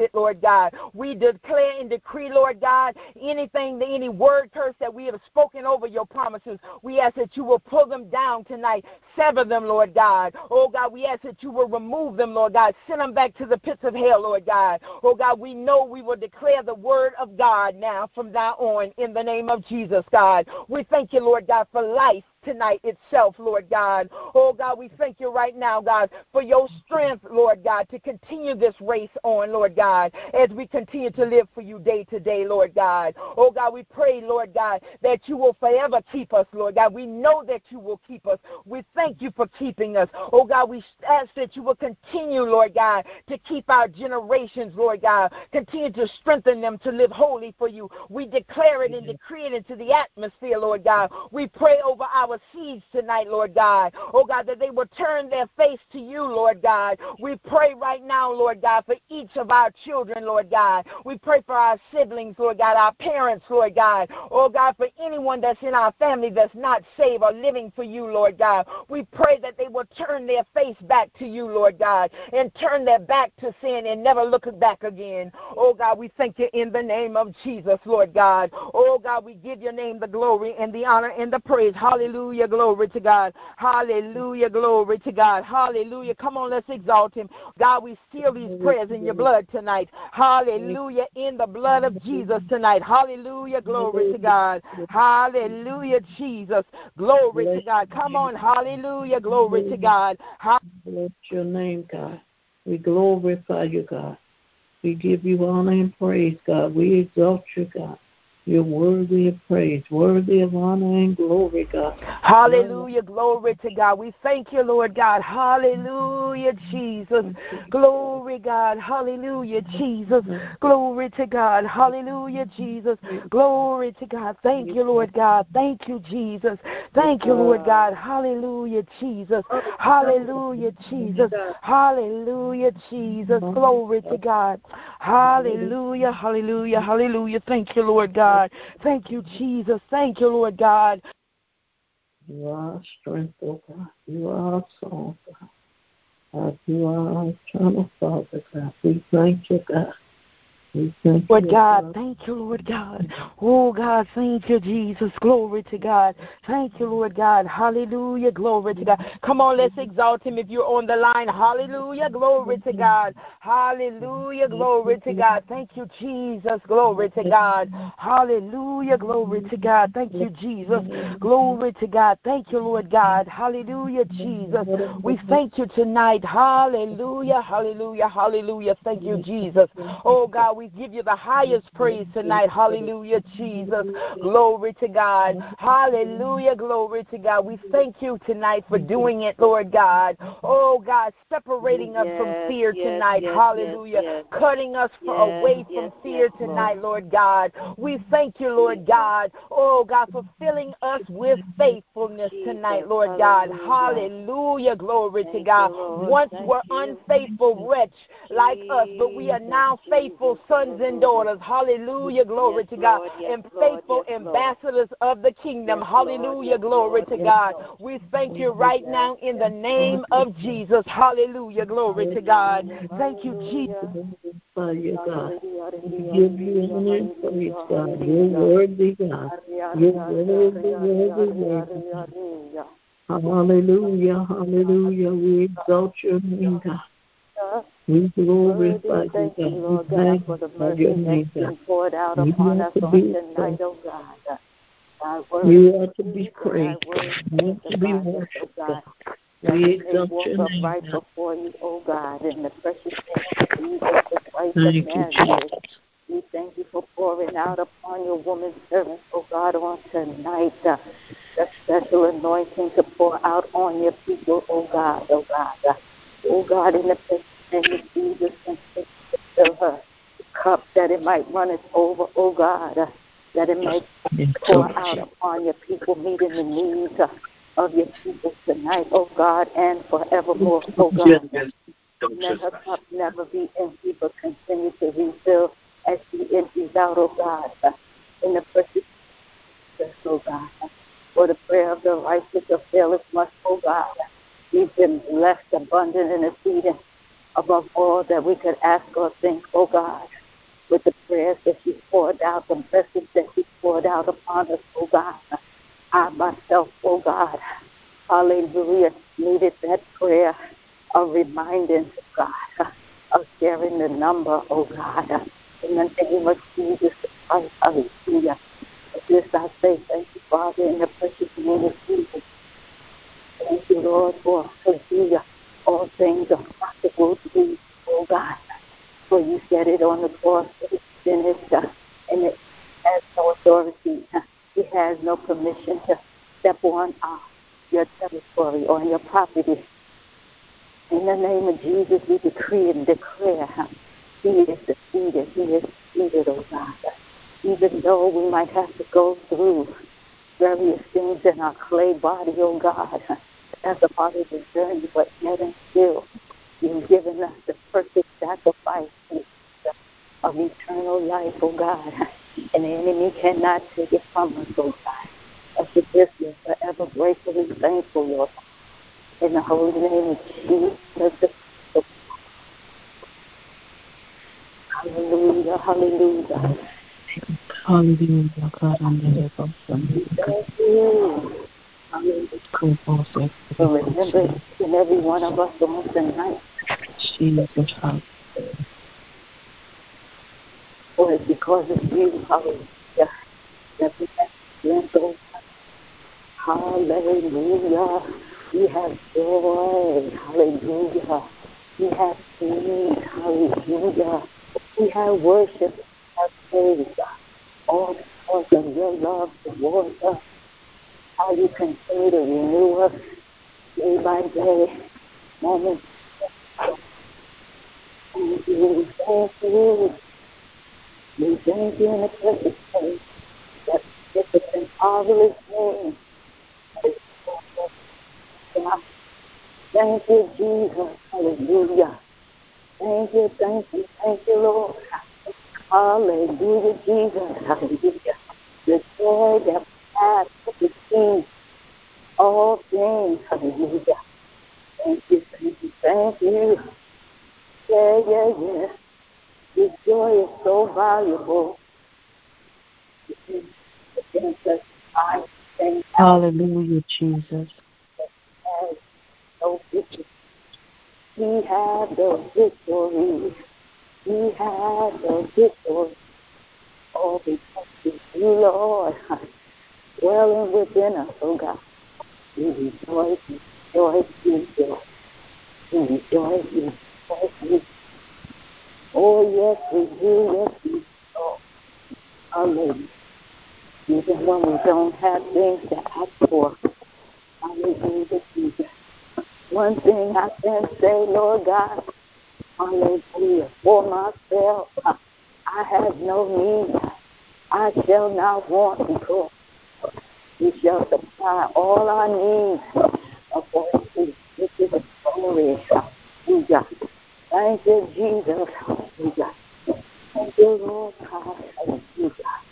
it, Lord God. We declare and decree, Lord God, anything, any word curse that we have spoken over your promises, we ask that you will pull them down tonight. Sever them, Lord God. Oh, God, we ask that you will remove them, Lord God. Send them back to the pits of hell, Lord God. Oh, God, we know we will declare the word of God now from now on in the name of Jesus, God. We thank you, Lord God, for life tonight itself, Lord God. Oh, God, we thank you right now, God, for your strength, Lord God, to continue this race on, Lord God, as we continue to live for you day to day, Lord God. Oh, God, we pray, Lord God, that you will forever keep us, Lord God. We know that you will keep us. We thank you for keeping us. Oh, God, we ask that you will continue, Lord God, to keep our generations, Lord God. Continue to strengthen them to live holy for you. We declare it and decree it into the atmosphere, Lord God. We pray over our Our seeds tonight, Lord God. Oh, God, that they will turn their face to you, Lord God. We pray right now, Lord God, for each of our children, Lord God. We pray for our siblings, Lord God, our parents, Lord God. Oh, God, for anyone that's in our family that's not saved or living for you, Lord God. We pray that they will turn their face back to you, Lord God, and turn their back to sin and never look back again. Oh, God, we thank you in the name of Jesus, Lord God. Oh, God, we give your name the glory and the honor and the praise. Hallelujah. Hallelujah, glory to God. Hallelujah, glory to God. Hallelujah. Come on, let's exalt him. God, we seal these prayers in your blood tonight. Hallelujah, in the blood of Jesus tonight. Hallelujah, glory to God. Hallelujah, Jesus. Glory to God. Come on, hallelujah, glory to God. Bless your name, God. We glorify you, God. We give you honor and praise, God. We exalt you, God. You're worthy of praise, worthy of honor and glory, God. Hallelujah, glory to God. We thank you, Lord God. Hallelujah, Jesus. Glory, God. Hallelujah, Jesus. Glory to God. Hallelujah, Jesus. Glory to God. Thank you, Lord God. Thank you, Jesus. Thank you, Lord God. Hallelujah, Jesus. Hallelujah, Jesus. Hallelujah, Jesus. Glory to God. Hallelujah, hallelujah, hallelujah. Thank you, Lord God. Thank you, Jesus. Thank you, Lord God. You are our strength, oh God. You are our song, God. God, you are our eternal Father, God. We thank you, God. We thank Lord you, God, God. thank you, Lord God. Oh, God, thank you, Jesus. Glory to God. Thank you, Lord God. Hallelujah. Glory to God. Come on, let's exalt him if you're on the line. Hallelujah. Glory to God. Hallelujah. Glory to God. Thank you, Jesus. Glory to God. Hallelujah. Glory to God. Thank you, Jesus. Glory to God. Thank you, Lord God. Hallelujah, Jesus. We thank you tonight. Hallelujah. Hallelujah. Hallelujah. Thank you, Jesus. Oh, God, we give you the highest praise tonight. Hallelujah, Jesus. Glory to God. Hallelujah. Glory to God. We thank you tonight for doing it, Lord God. Oh, God, separating us yes, from fear yes, tonight. yes, Hallelujah. yes, yes. Cutting us Yes, away from yes, fear yes, tonight, Lord God. We thank you, Lord Jesus. God. Oh, God, for filling us with faithfulness Jesus. tonight, Lord God. Hallelujah. Hallelujah. Glory Thank to God. you, Lord. Once Thank we're you. unfaithful wretch like us, but we are Jesus, now faithful Jesus, sons and daughters. Hallelujah. Glory yes, to God. Lord, yes, And Lord, faithful yes, Lord. ambassadors of the kingdom. Yes, Lord, Hallelujah. yes, Glory Lord, to yes, God. Lord. We thank you right Yes, now in the yes, name of Jesus. Hallelujah. Glory to God. hallelujah, Thank you, Jesus. Hallelujah, God. We hallelujah, give you honor and praise, God. You're worthy, God. You're worthy, worthy, worthy. hallelujah. Hallelujah, hallelujah. We exalt your name, God. We glorify you, Thank you, God. Lord We God, for the magnify your mercy name, that's God. been poured out You upon are us to on be tonight, exalted. oh God. Thy word You are to be is praised. thy word You are to be testifies us, oh worshipped, God. God. That We we may exalt walk your name, upright God. before you, oh God, in the precious name of Jesus the Christ of Thank you, Nazareth. Jesus. We thank you for pouring out upon your woman servant, oh God, on tonight. Uh, the special anointing to pour out on your people, oh God, oh God. Uh, oh God, in the precious name of Jesus, and fill her cup that it might run it over, oh God, uh, that it might pour out upon your people, meeting the needs uh, of your people tonight, oh God, and forevermore, oh God. Let her cup never be empty, but continue to refill as she empties out, oh God, uh, in the precious name, oh God. Uh, for the prayer of the righteous availeth much, oh God. Uh, we've been blessed abundant in exceeding above all that we could ask or think, oh God, with the prayers that you poured out, the blessings that you poured out upon us, oh God. I myself, oh God, hallelujah, needed that prayer of reminding, God, of sharing the number, oh God, in the name of Jesus Christ, hallelujah. For this I say, thank you, Father, in the precious name of Jesus. Thank you, Lord, for, hallelujah, all things are possible to you, oh God. For you said it on the cross, it is finished, uh, and it has no authority. Uh, it has no permission to step on uh, your territory or your property. In the name of Jesus, we decree and declare uh, He is defeated. He is defeated, oh God. Uh, even though we might have to go through various things in our clay body, oh God, uh, as a part of the journey, but yet and still, you've given us the perfect sacrifice of eternal life, oh God. And the enemy cannot take it from us, oh God. And for this, we're forever grateful and thankful, Lord. In the holy name of Jesus. Hallelujah, hallelujah. Hallelujah, God, I'm the Lord. Thank you. Hallelujah. So remember each and every one of us on tonight. Jesus, hallelujah. For it's because of you, hallelujah, that we have strength, oh God. Hallelujah. We have joy. Hallelujah. We have peace. Hallelujah. We have worship. We have praise. All because of your love towards us. How you continue to renew us day by day, moment by moment. Thank you. Thank you. We thank you in the precious name that it's a marvelous name. Thank you, Jesus. Hallelujah. Thank you, thank you, thank you, Lord. Hallelujah, Jesus. Hallelujah. The joy that we have to receive all things. Hallelujah. Thank you, thank you, thank you. Yeah, yeah, yeah. This joy is so valuable. Hallelujah, Jesus. No victory. We have the victory. We have the victory. All because of you, Lord, dwelling within us, oh God. We rejoice, we rejoice, we rejoice. We rejoice, we rejoice, we rejoice. Oh, yes, we do, yes, we do. Oh, hallelujah. Even when we don't have things to ask for, hallelujah, Jesus. One thing I can say, Lord God, hallelujah, for myself, I have no need. I shall not want because you shall supply all our needs according to which is the glory. Hallelujah. Thank you, Jesus. Hallelujah. Thank you, Lord God. Hallelujah.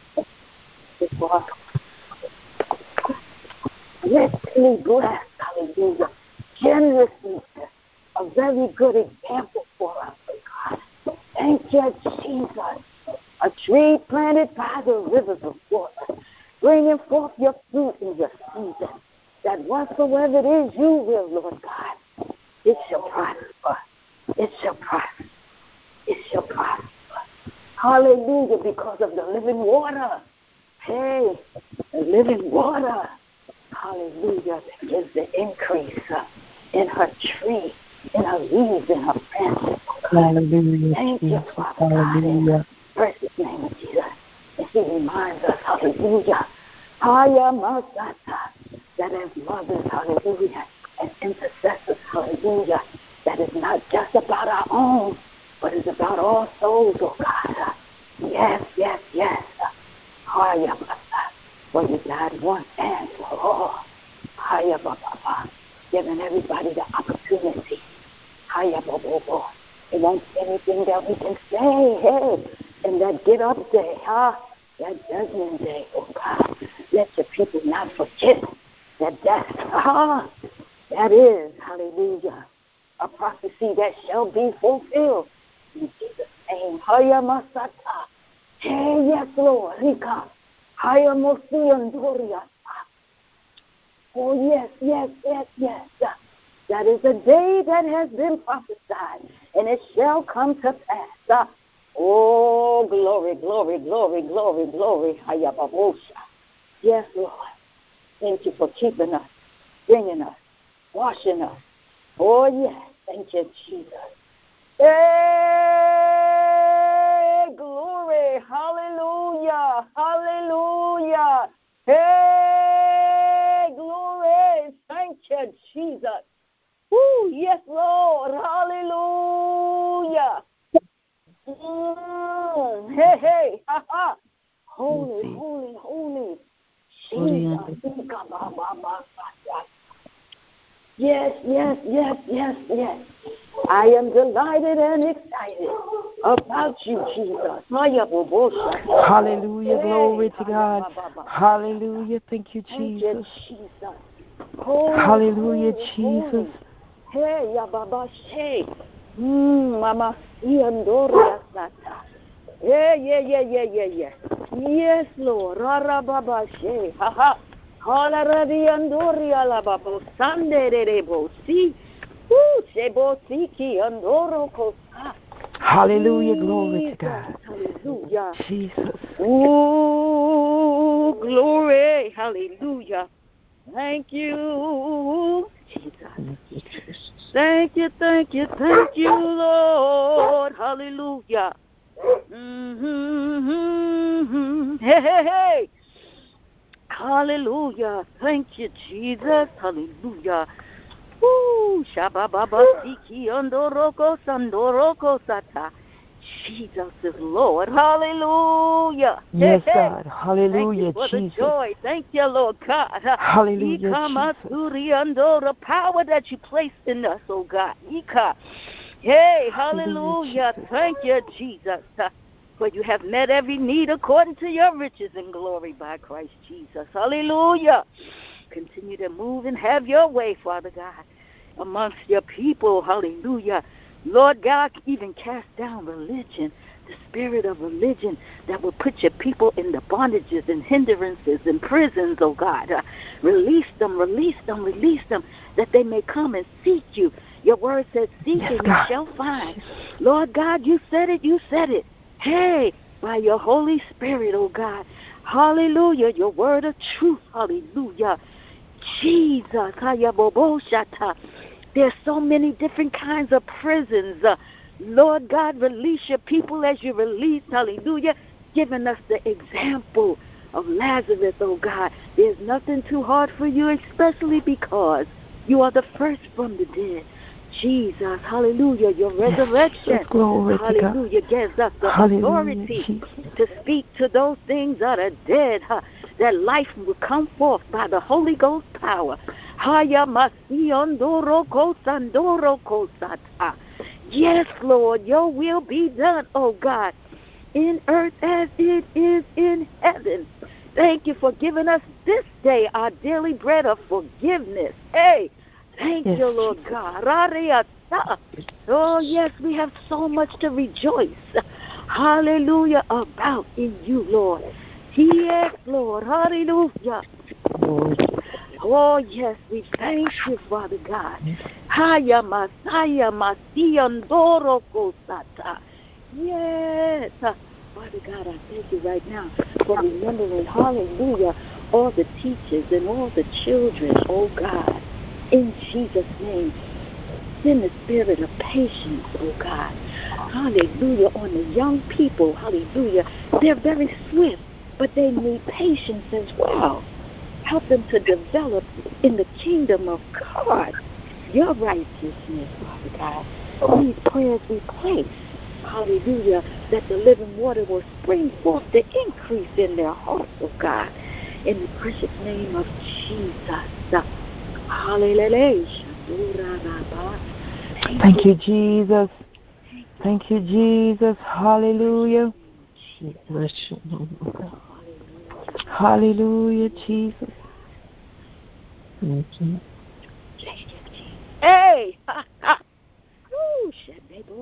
Richly blessed, hallelujah, generously blessed, a very good example for us, oh God. Thank you, Jesus. A tree planted by the rivers of water, bringing forth your fruit in your season, that whatsoever it is you will, Lord God, it shall prosper. It shall prosper. It shall prosper. Hallelujah, because of the living water. Hey, the living water. Hallelujah, that gives the increase uh, in her tree, in her leaves, in her branches. Hallelujah. Thank you, Father God, in the precious name of Jesus. And He reminds us, hallelujah, that as mothers, hallelujah, as intercessors, hallelujah, that is not just about our own, but it's about all souls, oh God. Yes, yes, yes. For you died once and for all. Hiya, Baba, giving everybody the opportunity. Hiya, Baba. It won't be anything that we can say, hey, in that get up day, huh? That judgment day, oh God. Let your people not forget that that's, ah, that is, hallelujah, a prophecy that shall be fulfilled. In Jesus' name. Hayamasata. Hey, yes, Lord. Rika. Hayamosiandoriasa. Oh, yes, yes, yes, yes. That is a day that has been prophesied, and it shall come to pass. Oh, glory, glory, glory, glory, glory. Hayababosha. Yes, Lord. Thank you for keeping us, bringing us, washing us. Oh, yes. Thank you, Jesus. Hey, glory. Hallelujah. Hallelujah. Hey, glory. Thank you, Jesus. Woo, yes, Lord. Hallelujah. Mm, hey, hey. Ha, ha. Holy, holy, holy. Jesus. Yes, yes, yes, yes, yes. I am delighted and excited about you, Jesus. Hallelujah. Glory to God. Hallelujah. Thank you, Jesus. Thank you, Jesus. Holy, Hallelujah, holy, Jesus. Holy. Hey, Yababa, hey. Mm, Mama, Siandoria Sata. Yeah, yeah, yeah, yeah, yeah, yeah. Yes, Lord. Rara Baba, hey. Ha ha. Halarabi Andoria la Babo, Sande de Bo, see. Woo, Sebo Siki Andoro Kosa. Hallelujah. Glory to God. Hallelujah. Jesus. Ooh, glory. Hallelujah. Thank you, Jesus. Thank you, thank you, thank you, Lord. Hallelujah. Mm-hmm. Hey, hey, hey. Hallelujah. Thank you, Jesus. Hallelujah. Woo. Shabababa Siki Andoroko Sandoroko Sata. Jesus is Lord. Hallelujah. Yes, hey, hey. God. Hallelujah, Thank you for Jesus. the joy. Thank you, Lord God. Hallelujah, Ika Jesus. Masuriando, the power that you placed in us, oh God. Ika. Hey, hallelujah. Hallelujah, Jesus. Thank you, Jesus. For you have met every need according to your riches and glory by Christ Jesus. Hallelujah. Continue to move and have your way, Father God, amongst your people. Hallelujah. Lord God, even cast down religion, the spirit of religion that will put your people in the bondages and hindrances and prisons, oh God. Uh, release them, release them, release them, that they may come and seek you. Your word says, seek Yes, and God. you shall find. Lord God, you said it, you said it. Hey, by your Holy Spirit, oh God. Hallelujah, your word of truth. Hallelujah. Jesus. There's so many different kinds of prisons. Uh, Lord God, release your people as you release, hallelujah, giving us the example of Lazarus, oh God. There's nothing too hard for you, especially because you are the first from the dead. Jesus, hallelujah, your resurrection, yes, glory hallelujah, to God. gives us the Hallelujah, authority Jesus. to speak to those things that are dead, huh, that life will come forth by the Holy Ghost power. Yes, Lord, your will be done, oh God, in earth as it is in heaven. Thank you for giving us this day our daily bread of forgiveness. Hey, thank Yes, you, Lord Jesus. God. Oh, yes, we have so much to rejoice. Hallelujah, about in you, Lord. Yes, Lord. Hallelujah. Oh, yes, we thank you, Father God. Haya Masaya Masiandoro Kosata. Yes. Father God, I thank you right now for remembering, hallelujah, all the teachers and all the children, oh God, in Jesus' name. Send the spirit of patience, oh God. Hallelujah, on the young people, hallelujah. They're very swift, but they need patience as well. Help them to develop in the kingdom of God, your righteousness, Father God. These prayers we place, hallelujah, that the living water will spring forth the increase in their hearts, oh God. In the precious name of Jesus. Hallelujah. Thank you, Jesus. Thank you, Jesus. Hallelujah. Hallelujah, Jesus. Hey!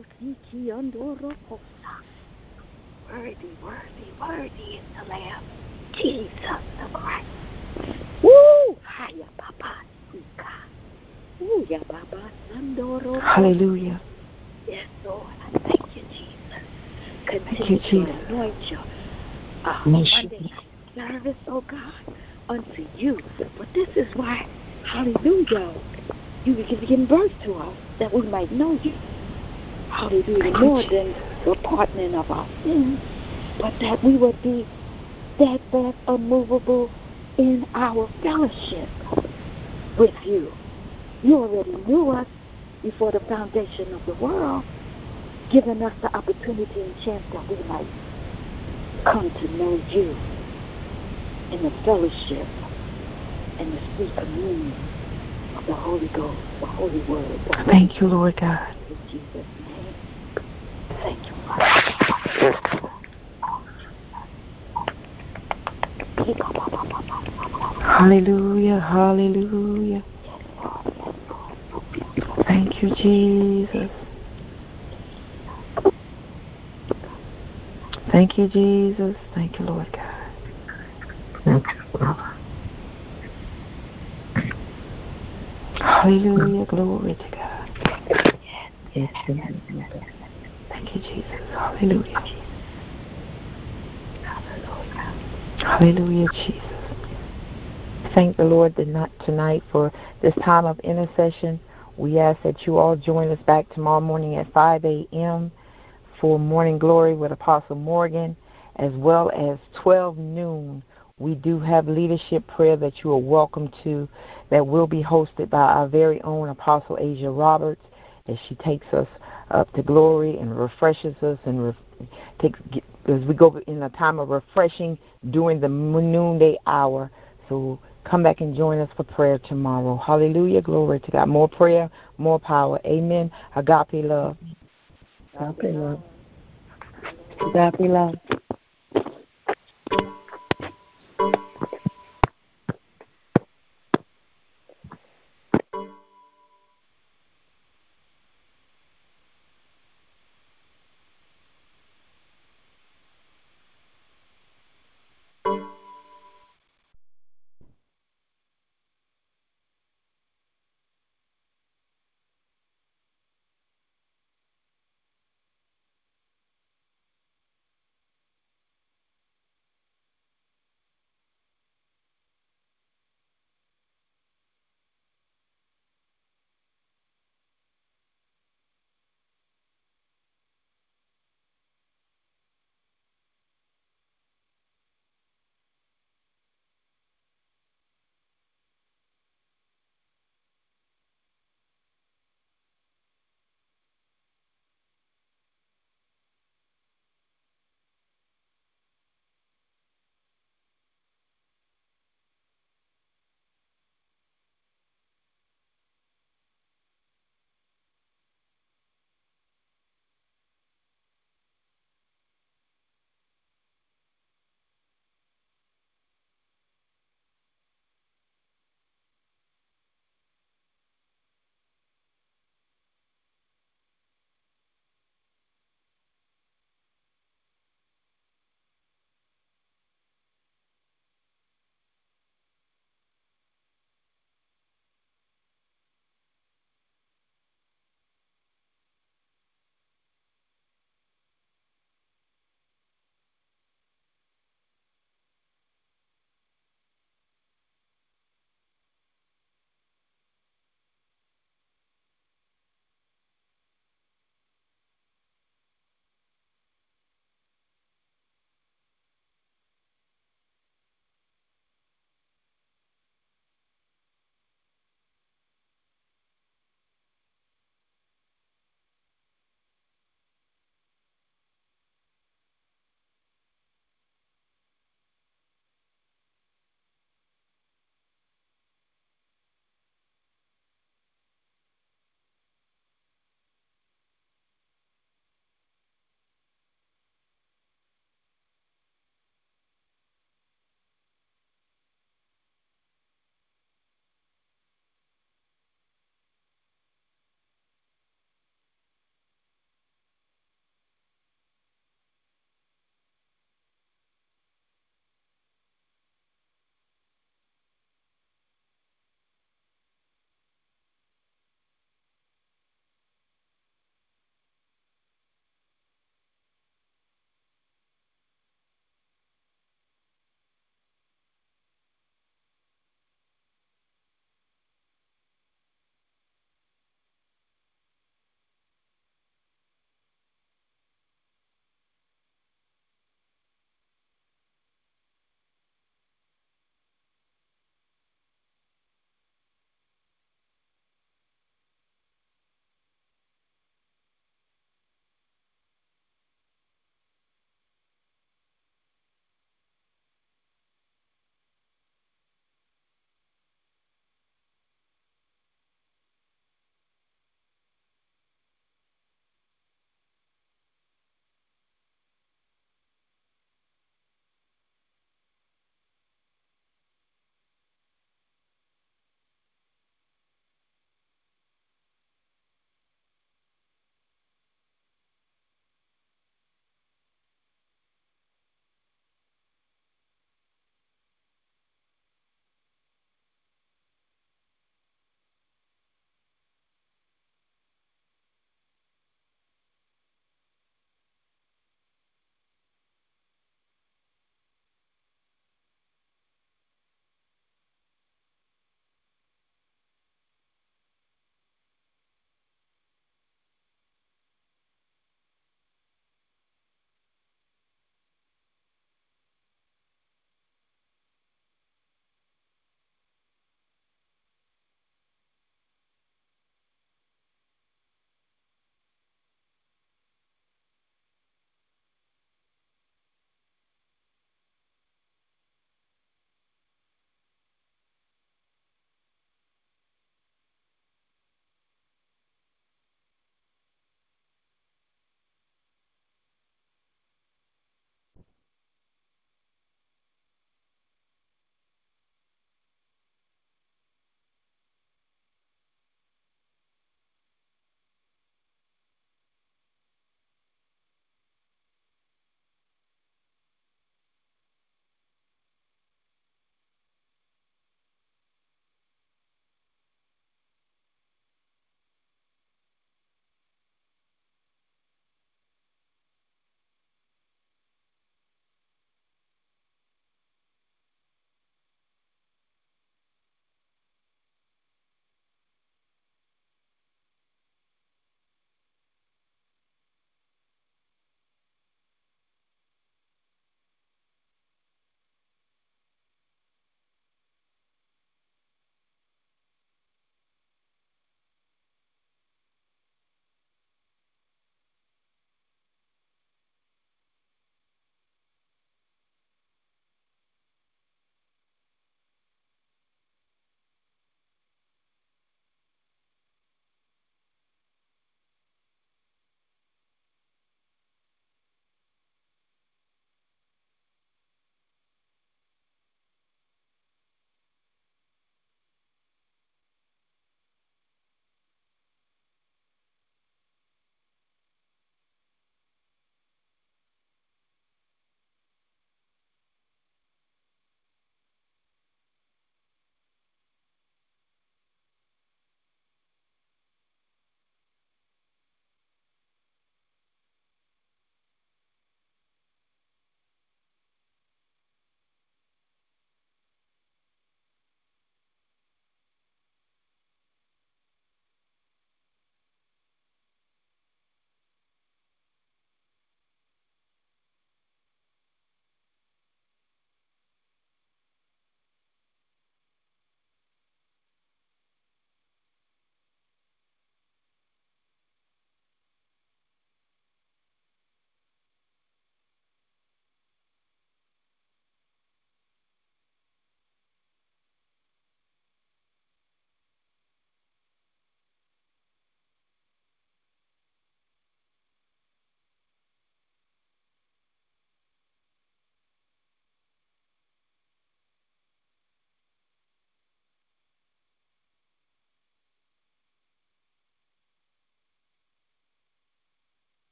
Worthy, worthy, worthy is the Lamb, Jesus the Christ. Woo! Hiya, Papa, Sika. Woo, ya, Baba, Sandoro. Hallelujah. Yes, Lord. I thank you, Jesus. Continue Thank you, Jesus. to anoint your uh, Monday night service, oh God, unto you. But this is why, hallelujah, you were giving birth to us, that we might know you. Hallelujah, more than the pardoning of our sins, but that we would be steadfast, unmovable in our fellowship with you. You already knew us before the foundation of the world, giving us the opportunity and chance that we might come to know you in the fellowship and the sweet communion of the Holy Ghost, the Holy Word. The Holy Thank you, Lord God. In Jesus' name. Thank you, Father. Hallelujah, hallelujah. Thank you, Jesus. Thank you, Jesus. Thank you, Lord God. Thank you, Father. Hallelujah, glory to God. Thank you. Thank you, Jesus. Hallelujah. Hallelujah, Jesus. Thank the Lord tonight for this time of intercession. We ask that you all join us back tomorrow morning at five a.m. for Morning Glory with Apostle Morgan, as well as twelve noon. We do have leadership prayer that you are welcome to, that will be hosted by our very own Apostle Asia Roberts, as she takes us up to glory and refreshes us and re- takes, as we go in a time of refreshing during the noonday hour. So come back and join us for prayer tomorrow. Hallelujah. Glory to God. More prayer, more power. Amen. Agape love. Agape love. Agape love.